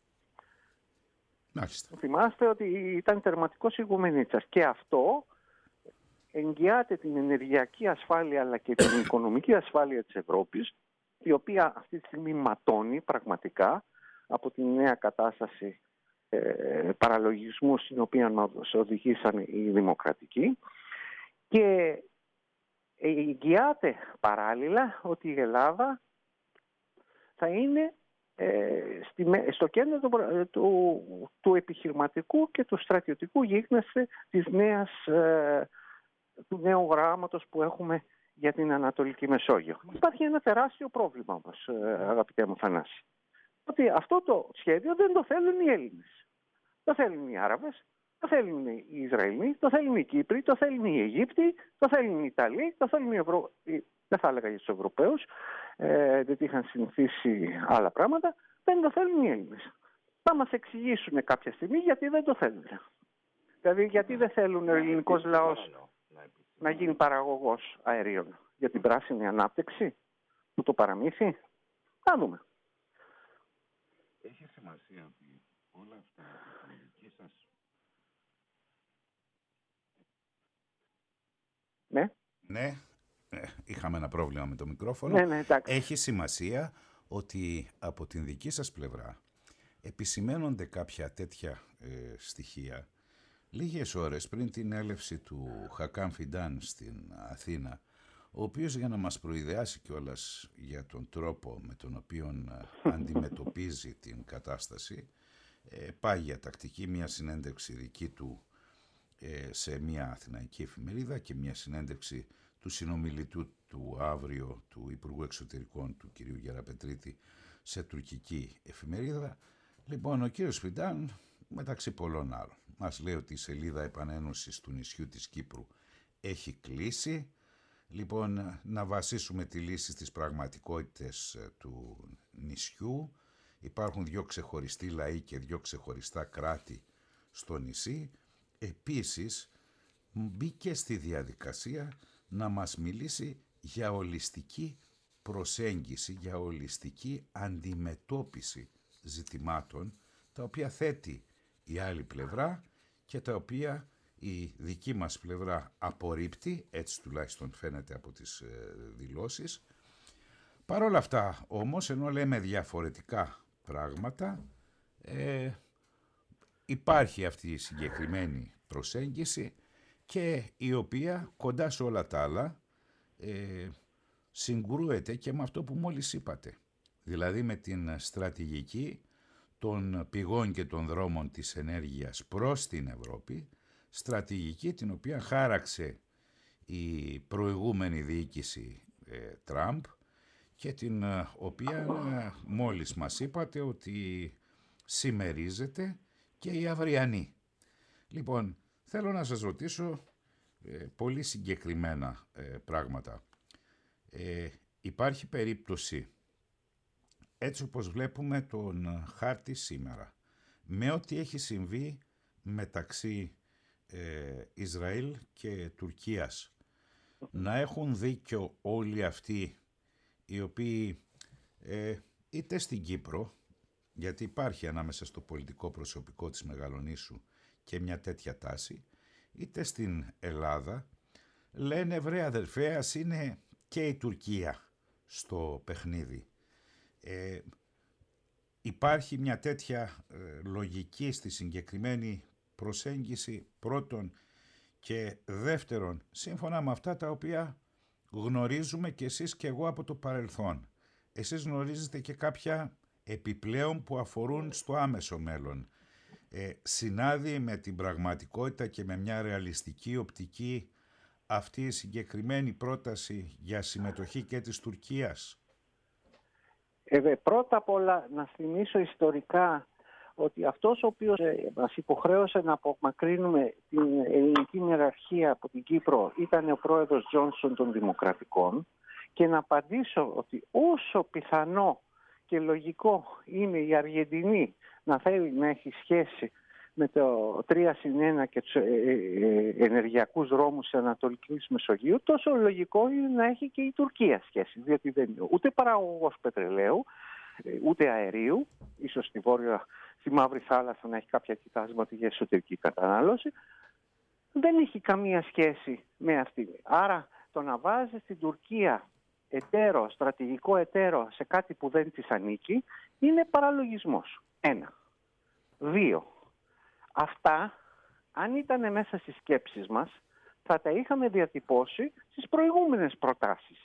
B: Θυμάστε ότι ήταν τερματικός ηγουμενίτσας και αυτό εγγυάται την ενεργειακή ασφάλεια αλλά και την οικονομική ασφάλεια της Ευρώπης, η οποία αυτή τη στιγμή ματώνει πραγματικά από τη νέα κατάσταση παραλογισμού στην οποία μας οδηγήσαν οι δημοκρατικοί, και εγγυάται παράλληλα ότι η Ελλάδα θα είναι στο κέντρο του επιχειρηματικού και του στρατιωτικού γίγνεσθε του νέου γράμματος που έχουμε για την Ανατολική Μεσόγειο. Υπάρχει ένα τεράστιο πρόβλημα όμως, αγαπητέ μου Θανάση, ότι αυτό το σχέδιο δεν το θέλουν οι Έλληνες. Το θέλουν οι Άραβες, το θέλουν οι Ισραηλοί, το θέλουν οι Κύπροι, το θέλουν οι Αιγύπτιοι, το θέλουν οι Ιταλοί, το θέλουν δεν θα έλεγα για τους Ευρωπαίους, γιατί είχαν συνηθίσει άλλα πράγματα, δεν το θέλουν οι Έλληνες. Θα μας εξηγήσουν κάποια στιγμή γιατί δεν το θέλουν. Δηλαδή γιατί δεν θέλουν ο ελληνικός λαός να γίνει παραγωγός αερίων, για την πράσινη ανάπτυξη του το παραμύθι. Θα δούμε.
A: Έχει σημασία ότι όλα αυτά η δική σας...
B: Ναι.
A: Ναι, είχαμε ένα πρόβλημα με το μικρόφωνο.
B: Ναι,
A: έχει σημασία ότι από την δική σας πλευρά επισημαίνονται κάποια τέτοια στοιχεία λίγες ώρες πριν την έλευση του Χακάν Φιντάν στην Αθήνα, ο οποίος, για να μας προειδεάσει κιόλας για τον τρόπο με τον οποίο αντιμετωπίζει την κατάσταση, πάει για τακτική μια συνέντευξη δική του σε μια αθηναϊκή εφημερίδα και μια συνέντευξη του συνομιλητού του αύριο, του Υπουργού Εξωτερικών του κ. Γεραπετρίτη, σε τουρκική εφημερίδα. Λοιπόν, ο κύριος Φιντάν, μεταξύ πολλών άλλων, μας λέει ότι η σελίδα επανένωσης του νησιού της Κύπρου έχει κλείσει. Λοιπόν, να βασίσουμε τη λύση στις πραγματικότητες του νησιού. Υπάρχουν 2 ξεχωριστοί λαοί και 2 ξεχωριστά κράτη στο νησί. Επίσης, μπήκε στη διαδικασία να μας μιλήσει για ολιστική προσέγγιση, για ολιστική αντιμετώπιση ζητημάτων, τα οποία θέτει η άλλη πλευρά και τα οποία η δική μας πλευρά απορρίπτει, έτσι τουλάχιστον φαίνεται από τις δηλώσεις. Παρ' όλα αυτά όμως, ενώ λέμε διαφορετικά πράγματα, υπάρχει αυτή η συγκεκριμένη προσέγγιση και η οποία κοντά σε όλα τα άλλα συγκρούεται και με αυτό που μόλις είπατε. Δηλαδή με την στρατηγική των πηγών και των δρόμων της ενέργειας προς την Ευρώπη, στρατηγική την οποία χάραξε η προηγούμενη διοίκηση Τραμπ και την οποία μόλις μας είπατε ότι συμμερίζεται και η αυριανή. Λοιπόν, θέλω να σας ρωτήσω πολύ συγκεκριμένα πράγματα. Υπάρχει περίπτωση, έτσι όπως βλέπουμε τον χάρτη σήμερα, με ό,τι έχει συμβεί μεταξύ Ισραήλ και Τουρκίας, να έχουν δίκιο όλοι αυτοί οι οποίοι είτε στην Κύπρο, γιατί υπάρχει ανάμεσα στο πολιτικό προσωπικό της Μεγαλονήσου και μια τέτοια τάση, είτε στην Ελλάδα, λένε βρε αδερφέ, ας είναι και η Τουρκία στο παιχνίδι. Υπάρχει μια τέτοια λογική στη συγκεκριμένη προσέγγιση, πρώτον, και δεύτερον, σύμφωνα με αυτά τα οποία γνωρίζουμε και εσείς και εγώ από το παρελθόν. Εσείς γνωρίζετε και κάποια επιπλέον που αφορούν στο άμεσο μέλλον. Συνάδει με την πραγματικότητα και με μια ρεαλιστική οπτική αυτή η συγκεκριμένη πρόταση για συμμετοχή και της Τουρκίας?
B: Πρώτα απ' όλα να θυμίσω ιστορικά ότι αυτός ο οποίος μας υποχρέωσε να απομακρύνουμε την ελληνική ιεραρχία από την Κύπρο ήταν ο πρόεδρος Τζόνσον των Δημοκρατικών, και να απαντήσω ότι όσο πιθανό και λογικό είναι η Αργεντινή να θέλει να έχει σχέση με το 3+1 και τους ενεργειακούς δρόμους της Ανατολικής Μεσογείου, τόσο λογικό είναι να έχει και η Τουρκία σχέση, διότι δεν είναι ούτε παραγωγός πετρελαίου, ούτε αερίου, ίσως στη Μαύρη Θάλασσα να έχει κάποια κοιτάσματα για εσωτερική κατανάλωση, δεν έχει καμία σχέση με αυτή. Άρα το να βάζει την Τουρκία εταίρο, στρατηγικό εταίρο σε κάτι που δεν της ανήκει είναι παραλογισμός. 1. 2. Αυτά, αν ήταν μέσα στις σκέψεις μας, θα τα είχαμε διατυπώσει στις προηγούμενες προτάσεις.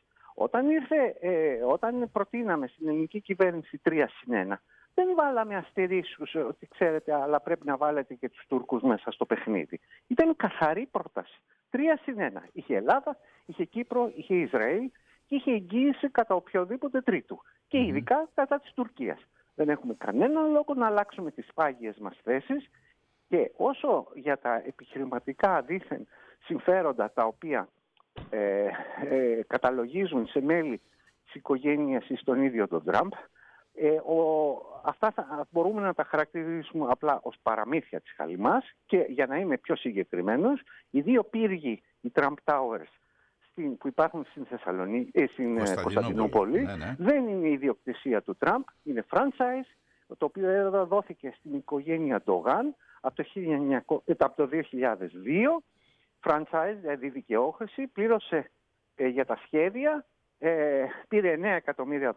B: Όταν προτείναμε στην ελληνική κυβέρνηση 3+1, δεν βάλαμε αστερίσους ότι ξέρετε, αλλά πρέπει να βάλετε και τους Τούρκους μέσα στο παιχνίδι. Ήταν καθαρή πρόταση. 3+1. Είχε Ελλάδα, είχε Κύπρο, είχε Ισραήλ και είχε εγγύηση κατά οποιοδήποτε τρίτου. Και ειδικά κατά της Τουρκίας. Δεν έχουμε κανένα λόγο να αλλάξουμε τις πάγιες μας θέσεις, και όσο για τα επιχειρηματικά δήθεν συμφέροντα τα οποία καταλογίζουν σε μέλη της οικογένειας ή στον ίδιο τον Τραμπ, αυτά μπορούμε να τα χαρακτηρίσουμε απλά ως παραμύθια της χαλιμάς. Και για να είμαι πιο συγκεκριμένος, οι δύο πύργοι, οι Trump Towers που υπάρχουν στην Κωνσταντινούπολη, δεν είναι ιδιοκτησία του Τραμπ, είναι franchise, το οποίο δόθηκε στην οικογένεια Ντογάν από το 2002, franchise, δηλαδή δικαιόχρηση, πλήρωσε για τα σχέδια, πήρε $9 εκατομμύρια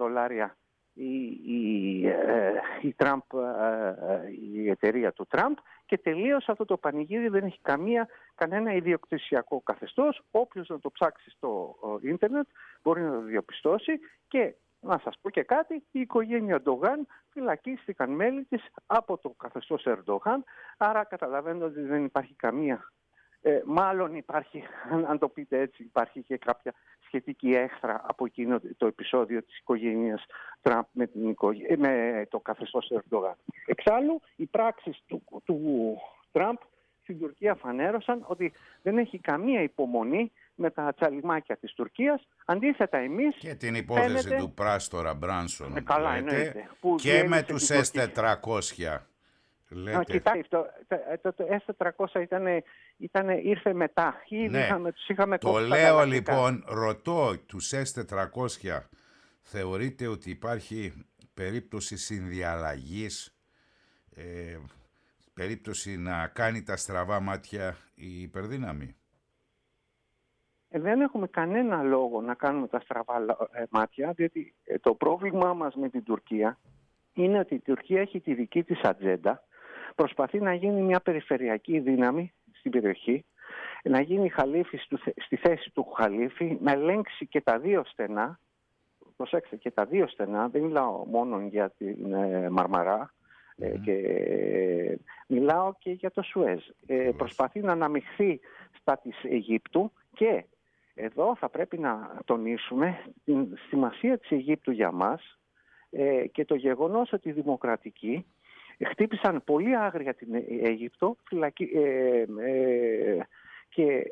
B: η εταιρεία του Τραμπ, και τελείωσε αυτό το πανηγύρι. Δεν έχει κανένα ιδιοκτησιακό καθεστώς. Όποιος να το ψάξει στο ίντερνετ μπορεί να το διαπιστώσει. Και να σας πω και κάτι, η οικογένεια Ντογάν φυλακίστηκαν μέλη της από το καθεστώς Ερντογάν, άρα καταλαβαίνετε ότι δεν υπάρχει καμία, μάλλον υπάρχει, αν το πείτε έτσι, υπάρχει και κάποια σχετική έχθρα από εκείνο το επεισόδιο της οικογένειας Τραμπ με το καθεστώς Ερντογάν. Εξάλλου, οι πράξεις του Τραμπ στην Τουρκία φανέρωσαν ότι δεν έχει καμία υπομονή με τα τσαλιμάκια της Τουρκίας. Αντίθετα, εμείς...
A: Και την υπόθεση του Πράστορα Μπράνσον,
B: καλά,
A: λέτε, και με τους S-400.
B: Κοιτάξτε, το S-400 ήρθε μετά.
A: Το λέω λοιπόν, ρωτώ, τους S-400 θεωρείτε ότι υπάρχει περίπτωση συνδιαλλαγής, περίπτωση να κάνει τα στραβά μάτια η υπερδύναμη?
B: Δεν έχουμε κανένα λόγο να κάνουμε τα στραβά μάτια, διότι το πρόβλημά μας με την Τουρκία είναι ότι η Τουρκία έχει τη δική της ατζέντα, προσπαθεί να γίνει μια περιφερειακή δύναμη στην περιοχή, να γίνει χαλίφη στη θέση του χαλίφη, να ελέγξει και τα δύο στενά, προσέξτε, και τα δύο στενά, δεν μιλάω μόνο για την Μαρμαρά, και μιλάω και για το Σουέζ. Προσπαθεί να αναμειχθεί στα της Αιγύπτου, και εδώ θα πρέπει να τονίσουμε την σημασία της Αιγύπτου για μας, και το γεγονός ότι οι δημοκρατικοί χτύπησαν πολύ άγρια την Αίγυπτο, και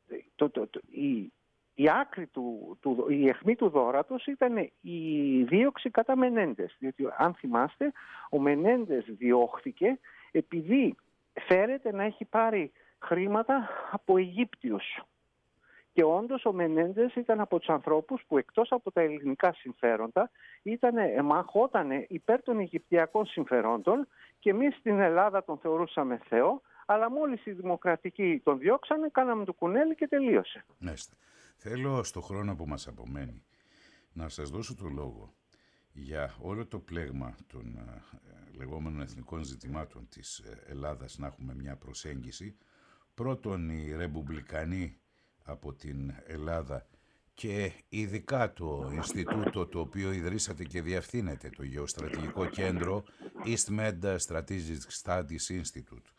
B: η άκρη η αιχμή του δώρατος ήταν η δίωξη κατά Μενέντες. Διότι αν θυμάστε, ο Μενέντες διώχθηκε επειδή φέρεται να έχει πάρει χρήματα από Αιγύπτιους. Και όντως ο Μενέντες ήταν από τους ανθρώπους που, εκτός από τα ελληνικά συμφέροντα, μαχόταν υπέρ των Αιγυπτιακών συμφερόντων, και εμείς στην Ελλάδα τον θεωρούσαμε Θεό, αλλά μόλις οι δημοκρατικοί τον διώξανε, κάναμε το κουνέλι και τελείωσε.
A: Θέλω στο χρόνο που μας απομένει να σας δώσω το λόγο για όλο το πλέγμα των λεγόμενων εθνικών ζητημάτων της Ελλάδας, να έχουμε μια προσέγγιση. Πρώτον, οι ρεπουμπλικανοί από την Ελλάδα και ειδικά το Ινστιτούτο το οποίο ιδρύσατε και διευθύνετε, το Γεωστρατηγικό Κέντρο EastMed Strategic Studies Institute.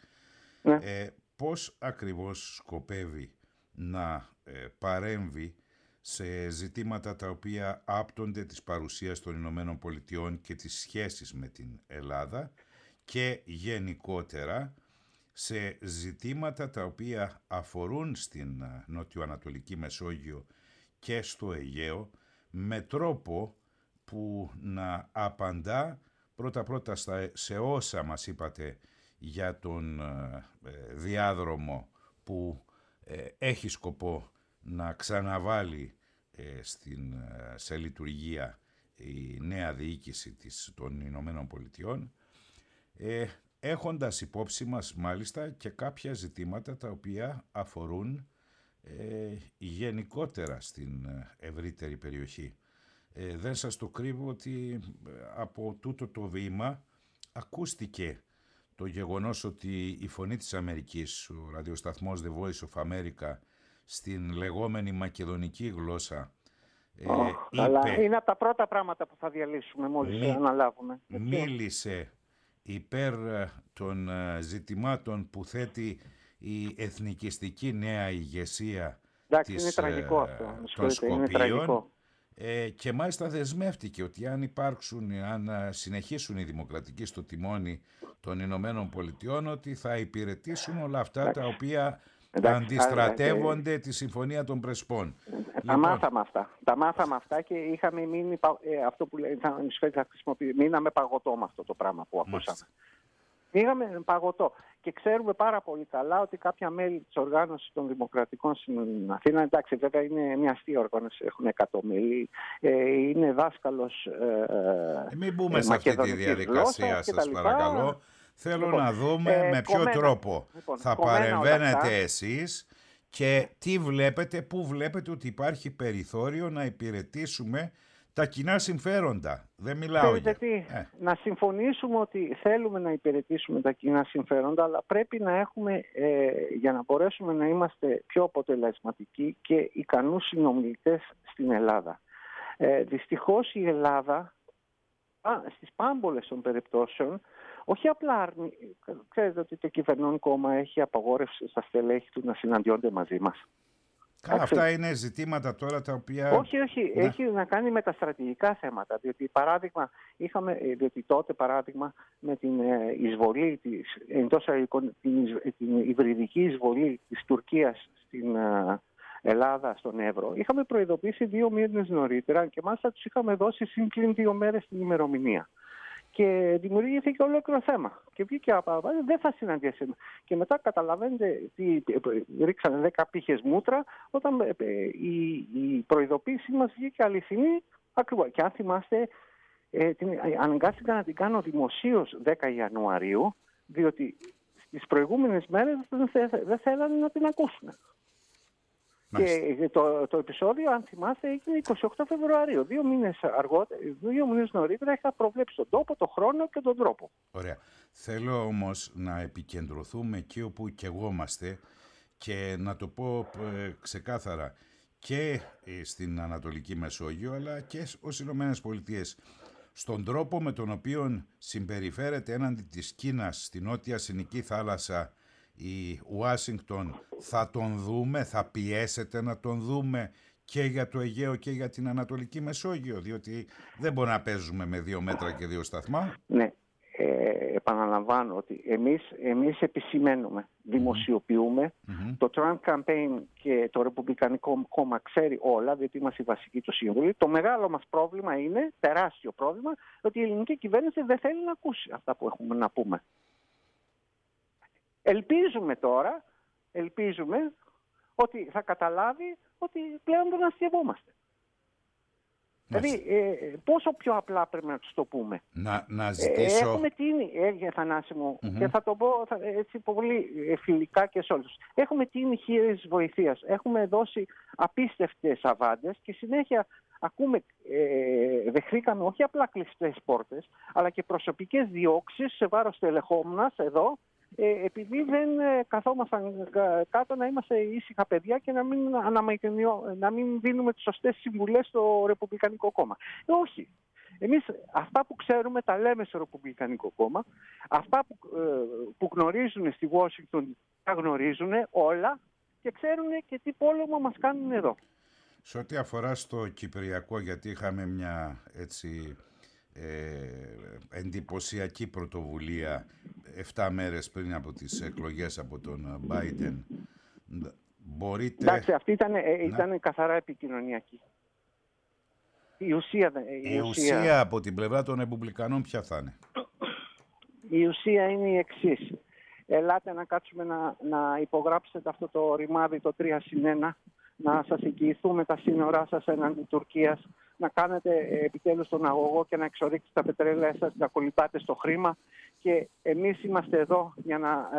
A: Πώς ακριβώς σκοπεύει να παρέμβει σε ζητήματα τα οποία άπτονται της παρουσίας των Ηνωμένων Πολιτειών και τις σχέσεις με την Ελλάδα και γενικότερα σε ζητήματα τα οποία αφορούν στην νοτιοανατολική Μεσόγειο και στο Αιγαίο με τρόπο που να απαντά πρώτα-πρώτα σε όσα μας είπατε για τον διάδρομο που έχει σκοπό να ξαναβάλει σε λειτουργία η νέα διοίκηση των Ηνωμένων Πολιτειών, έχοντας υπόψη μας μάλιστα και κάποια ζητήματα τα οποία αφορούν γενικότερα στην ευρύτερη περιοχή. Δεν σας το κρύβω ότι από τούτο το βήμα ακούστηκε το γεγονός ότι η Φωνή της Αμερικής, ο ραδιοσταθμός The Voice of America, στην λεγόμενη μακεδονική γλώσσα,
B: αλλά είναι από τα πρώτα πράγματα που θα διαλύσουμε μόλις αναλάβουμε.
A: Μίλησε υπέρ των ζητημάτων που θέτει η εθνικιστική νέα ηγεσία
B: είναι τραγικό αυτό.
A: Των Σκοπίων, και μάλιστα δεσμεύτηκε ότι αν συνεχίσουν οι δημοκρατικοί στο τιμόνι των Ηνωμένων Πολιτειών, ότι θα υπηρετήσουν όλα αυτά τα οποία αντιστρατεύονται τη Συμφωνία των Πρεσπών.
B: Τα μάθαμε αυτά και είχαμε μείνει, αυτό που λέει, μείναμε παγωτό με αυτό το πράγμα που ακούσαμε. Μείναμε παγωτό. Και ξέρουμε πάρα πολύ καλά ότι κάποια μέλη της οργάνωσης των Δημοκρατικών στην Αθήνα, εντάξει βέβαια είναι μια αστεία οργάνωση, έχουν 100 μέλη, είναι δάσκαλος
A: μην μπούμε σε αυτή τη διαδικασία, σας παρακαλώ. Θέλω να δούμε με ποιο τρόπο θα παρεμβαίνετε εσείς και τι βλέπετε, πού βλέπετε ότι υπάρχει περιθώριο να υπηρετήσουμε τα κοινά συμφέροντα. Δεν μιλάω για...
B: Να συμφωνήσουμε ότι θέλουμε να υπηρετήσουμε τα κοινά συμφέροντα, αλλά πρέπει να έχουμε, για να μπορέσουμε να είμαστε πιο αποτελεσματικοί και ικανούς συνομιλητές στην Ελλάδα. Δυστυχώς η Ελλάδα, στις πάμπολες των περιπτώσεων, όχι απλά ξέρετε ότι το κυβερνών κόμμα έχει απαγόρευση στα στελέχη του να συναντιόνται μαζί μας.
A: Αυτά είναι ζητήματα τώρα τα οποία...
B: Όχι, έχει να κάνει με τα στρατηγικά θέματα, διότι τότε με την εισβολή, την υβριδική εισβολή της Τουρκίας στην Ελλάδα, στον Εύρο, είχαμε προειδοποιήσει 2 μήνες νωρίτερα και μάλιστα τους είχαμε δώσει συν 2 μέρες την ημερομηνία. Και δημιουργήθηκε ολόκληρο θέμα. Και βγήκε δεν θα συναντήσει. Και μετά καταλαβαίνετε τι ρίξανε 10 πύχες μούτρα όταν η προειδοποίηση μας βγήκε αληθινή ακριβώς. Και αν θυμάστε, αναγκάστηκα να την κάνω δημοσίως 10 Ιανουαρίου, διότι στις προηγούμενες μέρες δεν θέλανε να την ακούσουν. Και το επεισόδιο, αν θυμάστε, έγινε 28 Φεβρουαρίου. 2 μήνες νωρίτερα είχα προβλέψει τον τόπο, τον χρόνο και τον τρόπο.
A: Ωραία. Θέλω όμως να επικεντρωθούμε εκεί όπου καιγόμαστε και να το πω ξεκάθαρα και στην Ανατολική Μεσόγειο αλλά και ως Ηνωμένες Πολιτείες. Στον τρόπο με τον οποίο συμπεριφέρεται έναντι της Κίνας στη Νότια Συνική Θάλασσα η Ουάσιγκτον, θα τον δούμε, θα πιέσετε να τον δούμε και για το Αιγαίο και για την Ανατολική Μεσόγειο, διότι δεν μπορούμε να παίζουμε με 2 μέτρα και 2 σταθμά.
B: Ναι, επαναλαμβάνω ότι εμείς επισημαίνουμε, δημοσιοποιούμε, το Trump Campaign και το Ρεπουμπλικανικό Κόμμα ξέρει όλα, διότι είμαστε οι βασικοί του σύμβουλοι. Το μεγάλο μας πρόβλημα είναι, τεράστιο πρόβλημα, ότι η ελληνική κυβέρνηση δεν θέλει να ακούσει αυτά που έχουμε να πούμε. Ελπίζουμε ότι θα καταλάβει ότι πλέον τον αστειευόμαστε. Δηλαδή, πόσο πιο απλά πρέπει να τους το πούμε.
A: Να ζητήσω...
B: Έχουμε τίνει, Θανάση μου, και θα το πω έτσι πολύ φιλικά και σε όλους. Έχουμε τίνει χείρες βοηθείας. Έχουμε δώσει απίστευτες αβάντες και συνέχεια δεχθήκαμε όχι απλά κλειστές πόρτες, αλλά και προσωπικές διώξεις σε βάρος του ελεγχόμενας εδώ, επειδή δεν καθόμασταν κάτω να είμαστε ήσυχα παιδιά και να μην δίνουμε τις σωστές συμβουλές στο Ρεπουμπλικανικό κόμμα. Όχι. Εμείς αυτά που ξέρουμε τα λέμε στο Ρεπουμπλικανικό κόμμα, αυτά που γνωρίζουν στη Washington τα γνωρίζουν όλα και ξέρουν και τι πόλεμο μας κάνουν εδώ.
A: Σε ό,τι αφορά στο Κυπριακό, γιατί είχαμε μια έτσι εντυπωσιακή πρωτοβουλία 7 μέρες πριν από τις εκλογές από τον Biden, μπορείτε...
B: Εντάξει, αυτή ήταν καθαρά επικοινωνιακή.
A: Η ουσία από την πλευρά των Ρεπουμπλικανών ποια θα είναι?
B: Η ουσία είναι η εξής. Ελάτε να κάτσουμε να υπογράψετε αυτό το ρημάδι το 3+1, να σας εγγυηθούμε τα σύνορά σας έναντι Τουρκίας, να κάνετε επιτέλους τον αγωγό και να εξορίξετε τα πετρέλαια σας, να κολυμπάτε στο χρήμα, και εμείς είμαστε εδώ για να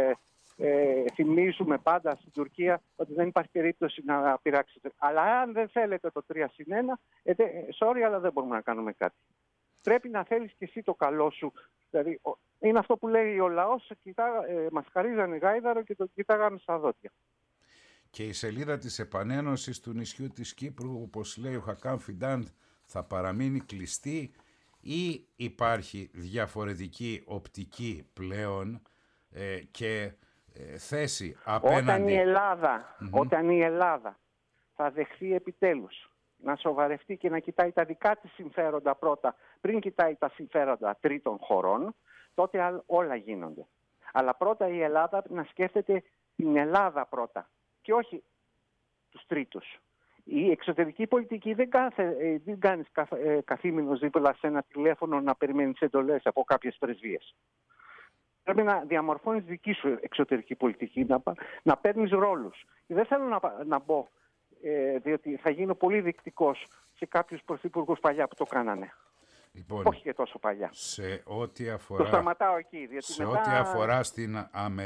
B: θυμίζουμε πάντα στην Τουρκία ότι δεν υπάρχει περίπτωση να πειράξετε. Αλλά αν δεν θέλετε το 3+1, sorry, αλλά δεν μπορούμε να κάνουμε κάτι. Πρέπει να θέλεις και εσύ το καλό σου. Δηλαδή, είναι αυτό που λέει ο λαός, μας χαρίζανε γάιδαρο και το κοιτάγαμε στα δόντια.
A: Και η σελίδα της επανένωσης του νησιού της Κύπρου, όπως λέει ο Χακάν Φιντάν, θα παραμείνει κλειστή ή υπάρχει διαφορετική οπτική πλέον και θέση απέναντι...
B: Όταν η Ελλάδα θα δεχθεί επιτέλους να σοβαρευτεί και να κοιτάει τα δικά της συμφέροντα πρώτα, πριν κοιτάει τα συμφέροντα τρίτων χωρών, τότε όλα γίνονται. Αλλά πρώτα η Ελλάδα να σκέφτεται την Ελλάδα πρώτα και όχι τους τρίτους. Η εξωτερική πολιτική δεν κάνεις καθήμηνος δίπλα σε ένα τηλέφωνο να περιμένεις εντολές από κάποιες πρεσβείες. Πρέπει να διαμορφώνεις δική σου εξωτερική πολιτική, να παίρνεις ρόλους. Και δεν θέλω να μπω, διότι θα γίνω πολύ δεικτικός σε κάποιους πρωθυπουργούς παλιά που το κάνανε.
A: Λοιπόν,
B: όχι και τόσο παλιά.
A: Σε ό,τι αφορά,
B: το σταματάω εκεί.
A: ό,τι αφορά στην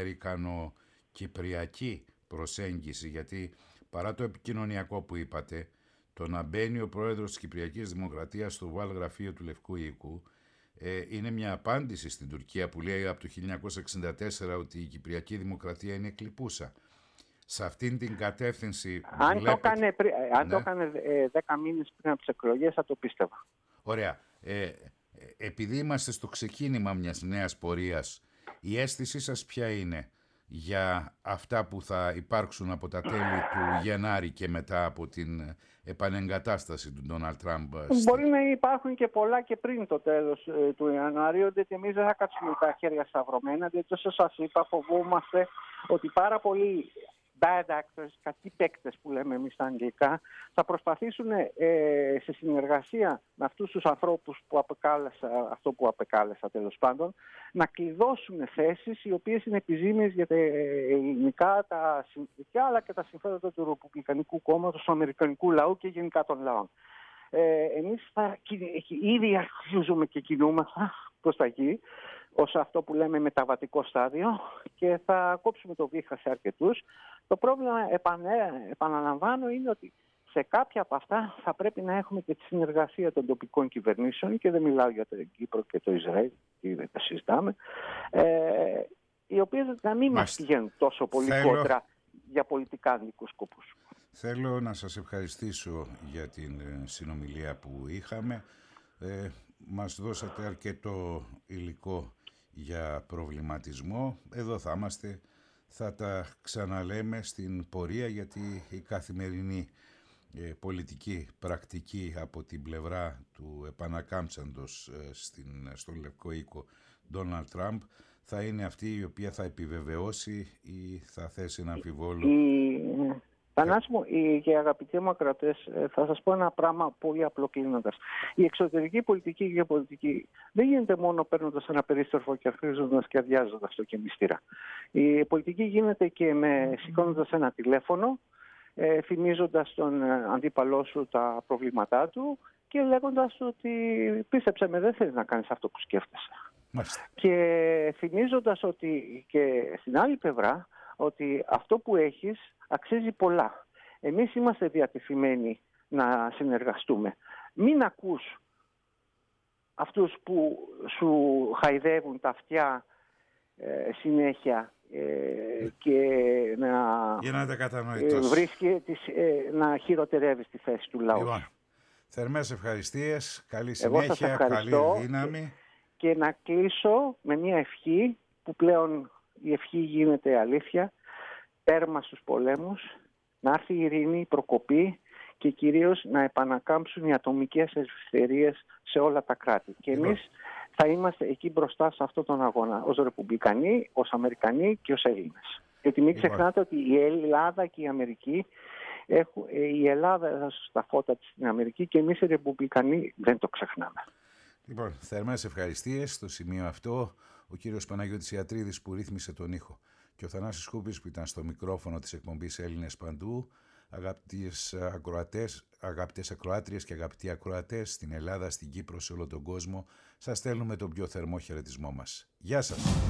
A: αμερικανο-κυπριακή προσέγγιση, γιατί παρά το επικοινωνιακό που είπατε, το να μπαίνει ο πρόεδρος της Κυπριακής Δημοκρατίας στο ΒΑΛ γραφείο του Λευκού Οίκου είναι μια απάντηση στην Τουρκία που λέει από το 1964 ότι η Κυπριακή Δημοκρατία είναι κλιπούσα. Σε αυτήν την κατεύθυνση
B: αν το έκανε 10 μήνες πριν από τις εκλογές θα το πίστευα.
A: Ωραία. Επειδή είμαστε στο ξεκίνημα μιας νέας πορείας, η αίσθησή σας ποια είναι για αυτά που θα υπάρξουν από τα τέλη του Γενάρη και μετά από την επανεγκατάσταση του Ντόναλντ Τραμπ?
B: Μπορεί να υπάρχουν και πολλά και πριν το τέλος του Ιανουαρίου, γιατί εμείς δεν θα κάτσουμε τα χέρια σταυρωμένα, διότι όσο σας είπα φοβούμαστε ότι πάρα πολλοί bad actors, κακοί παίκτες που λέμε εμείς στα αγγλικά, θα προσπαθήσουν σε συνεργασία με αυτούς τους ανθρώπους που απεκάλεσα τέλος πάντων, να κλειδώσουν θέσεις οι οποίες είναι επιζήμιες για τα ελληνικά, τα συνδικά, αλλά και τα συμφέροντα του Ρεπουμπλικανικού κόμματος, του Αμερικανικού λαού και γενικά των λαών. Εμείς ήδη αρχίζουμε και κινούμαστε προς τα εκεί, ως αυτό που λέμε μεταβατικό στάδιο, και θα κόψουμε το βήχα σε αρκετούς. Το πρόβλημα, επαναλαμβάνω, είναι ότι σε κάποια από αυτά θα πρέπει να έχουμε και τη συνεργασία των τοπικών κυβερνήσεων, και δεν μιλάω για την Κύπρο και το Ισραήλ, δεν τα συζητάμε, οι οποίες να μην μας πηγαίνουν τόσο πολύ κόντρα για πολιτικά δικούς σκοπούς.
A: Θέλω να σας ευχαριστήσω για την συνομιλία που είχαμε. Μας δώσατε αρκετό υλικό για προβληματισμό. Εδώ θα είμαστε. Θα τα ξαναλέμε στην πορεία, γιατί η καθημερινή πολιτική πρακτική από την πλευρά του επανακάμψαντος στο Λευκό Οίκο Ντόναλντ Τραμπ θα είναι αυτή η οποία θα επιβεβαιώσει ή θα θέσει ένα αμφιβόλο.
B: Θανάσιμο και αγαπητοί μου ακροατές, θα σας πω ένα πράγμα πολύ απλό κλείνοντας. Η εξωτερική πολιτική και η γεωπολιτική δεν γίνεται μόνο παίρνοντας ένα περίστροφο και αρχίζοντας και αδειάζοντας το κεμιστήρα. Η πολιτική γίνεται και σηκώνοντας ένα τηλέφωνο, θυμίζοντας τον αντίπαλό σου τα προβλήματά του και λέγοντας ότι πίστεψε με, δεν θέλεις να κάνεις αυτό που σκέφτεσαι.
A: Μάλιστα.
B: Και θυμίζοντας ότι και στην άλλη πλευρά ότι αυτό που έχεις αξίζει πολλά. Εμείς είμαστε διατεθειμένοι να συνεργαστούμε. Μην ακούς αυτούς που σου χαϊδεύουν τα αυτιά συνέχεια και να
A: Γίνατε κατανοητός.
B: βρίσκει να χειροτερεύει στη θέση του λαού.
A: Λοιπόν, θερμές ευχαριστίες, καλή
B: Εγώ σας
A: συνέχεια, καλή
B: ευχαριστώ
A: δύναμη.
B: και να κλείσω με μια ευχή που πλέον η ευχή γίνεται αλήθεια, τέρμα στους πολέμους, να έρθει η ειρήνη, η προκοπή και κυρίως να επανακάμψουν οι ατομικές ελευθερίες σε όλα τα κράτη. Και εμείς θα είμαστε εκεί μπροστά σε αυτόν τον αγώνα, ως Ρεπουμπλικανοί, ως Αμερικανοί και ως Έλληνες. Γιατί μην ξεχνάτε ότι η Ελλάδα και η Αμερική, η Ελλάδα έδωσε στα φώτα της στην Αμερική και εμείς οι Ρεπουμπλικανοί δεν το ξεχνάμε.
A: Λοιπόν, θερμές ευχαριστίες στο σημείο αυτό. Ο κύριος Παναγιώτης Ιατρίδης που ρύθμισε τον ήχο και ο Θανάσης Σκούπης που ήταν στο μικρόφωνο της εκπομπής Έλληνες Παντού. Αγαπητές ακροάτριες και αγαπητοί ακροατές στην Ελλάδα, στην Κύπρο, σε όλο τον κόσμο, σας στέλνουμε τον πιο θερμό χαιρετισμό μας. Γεια σας!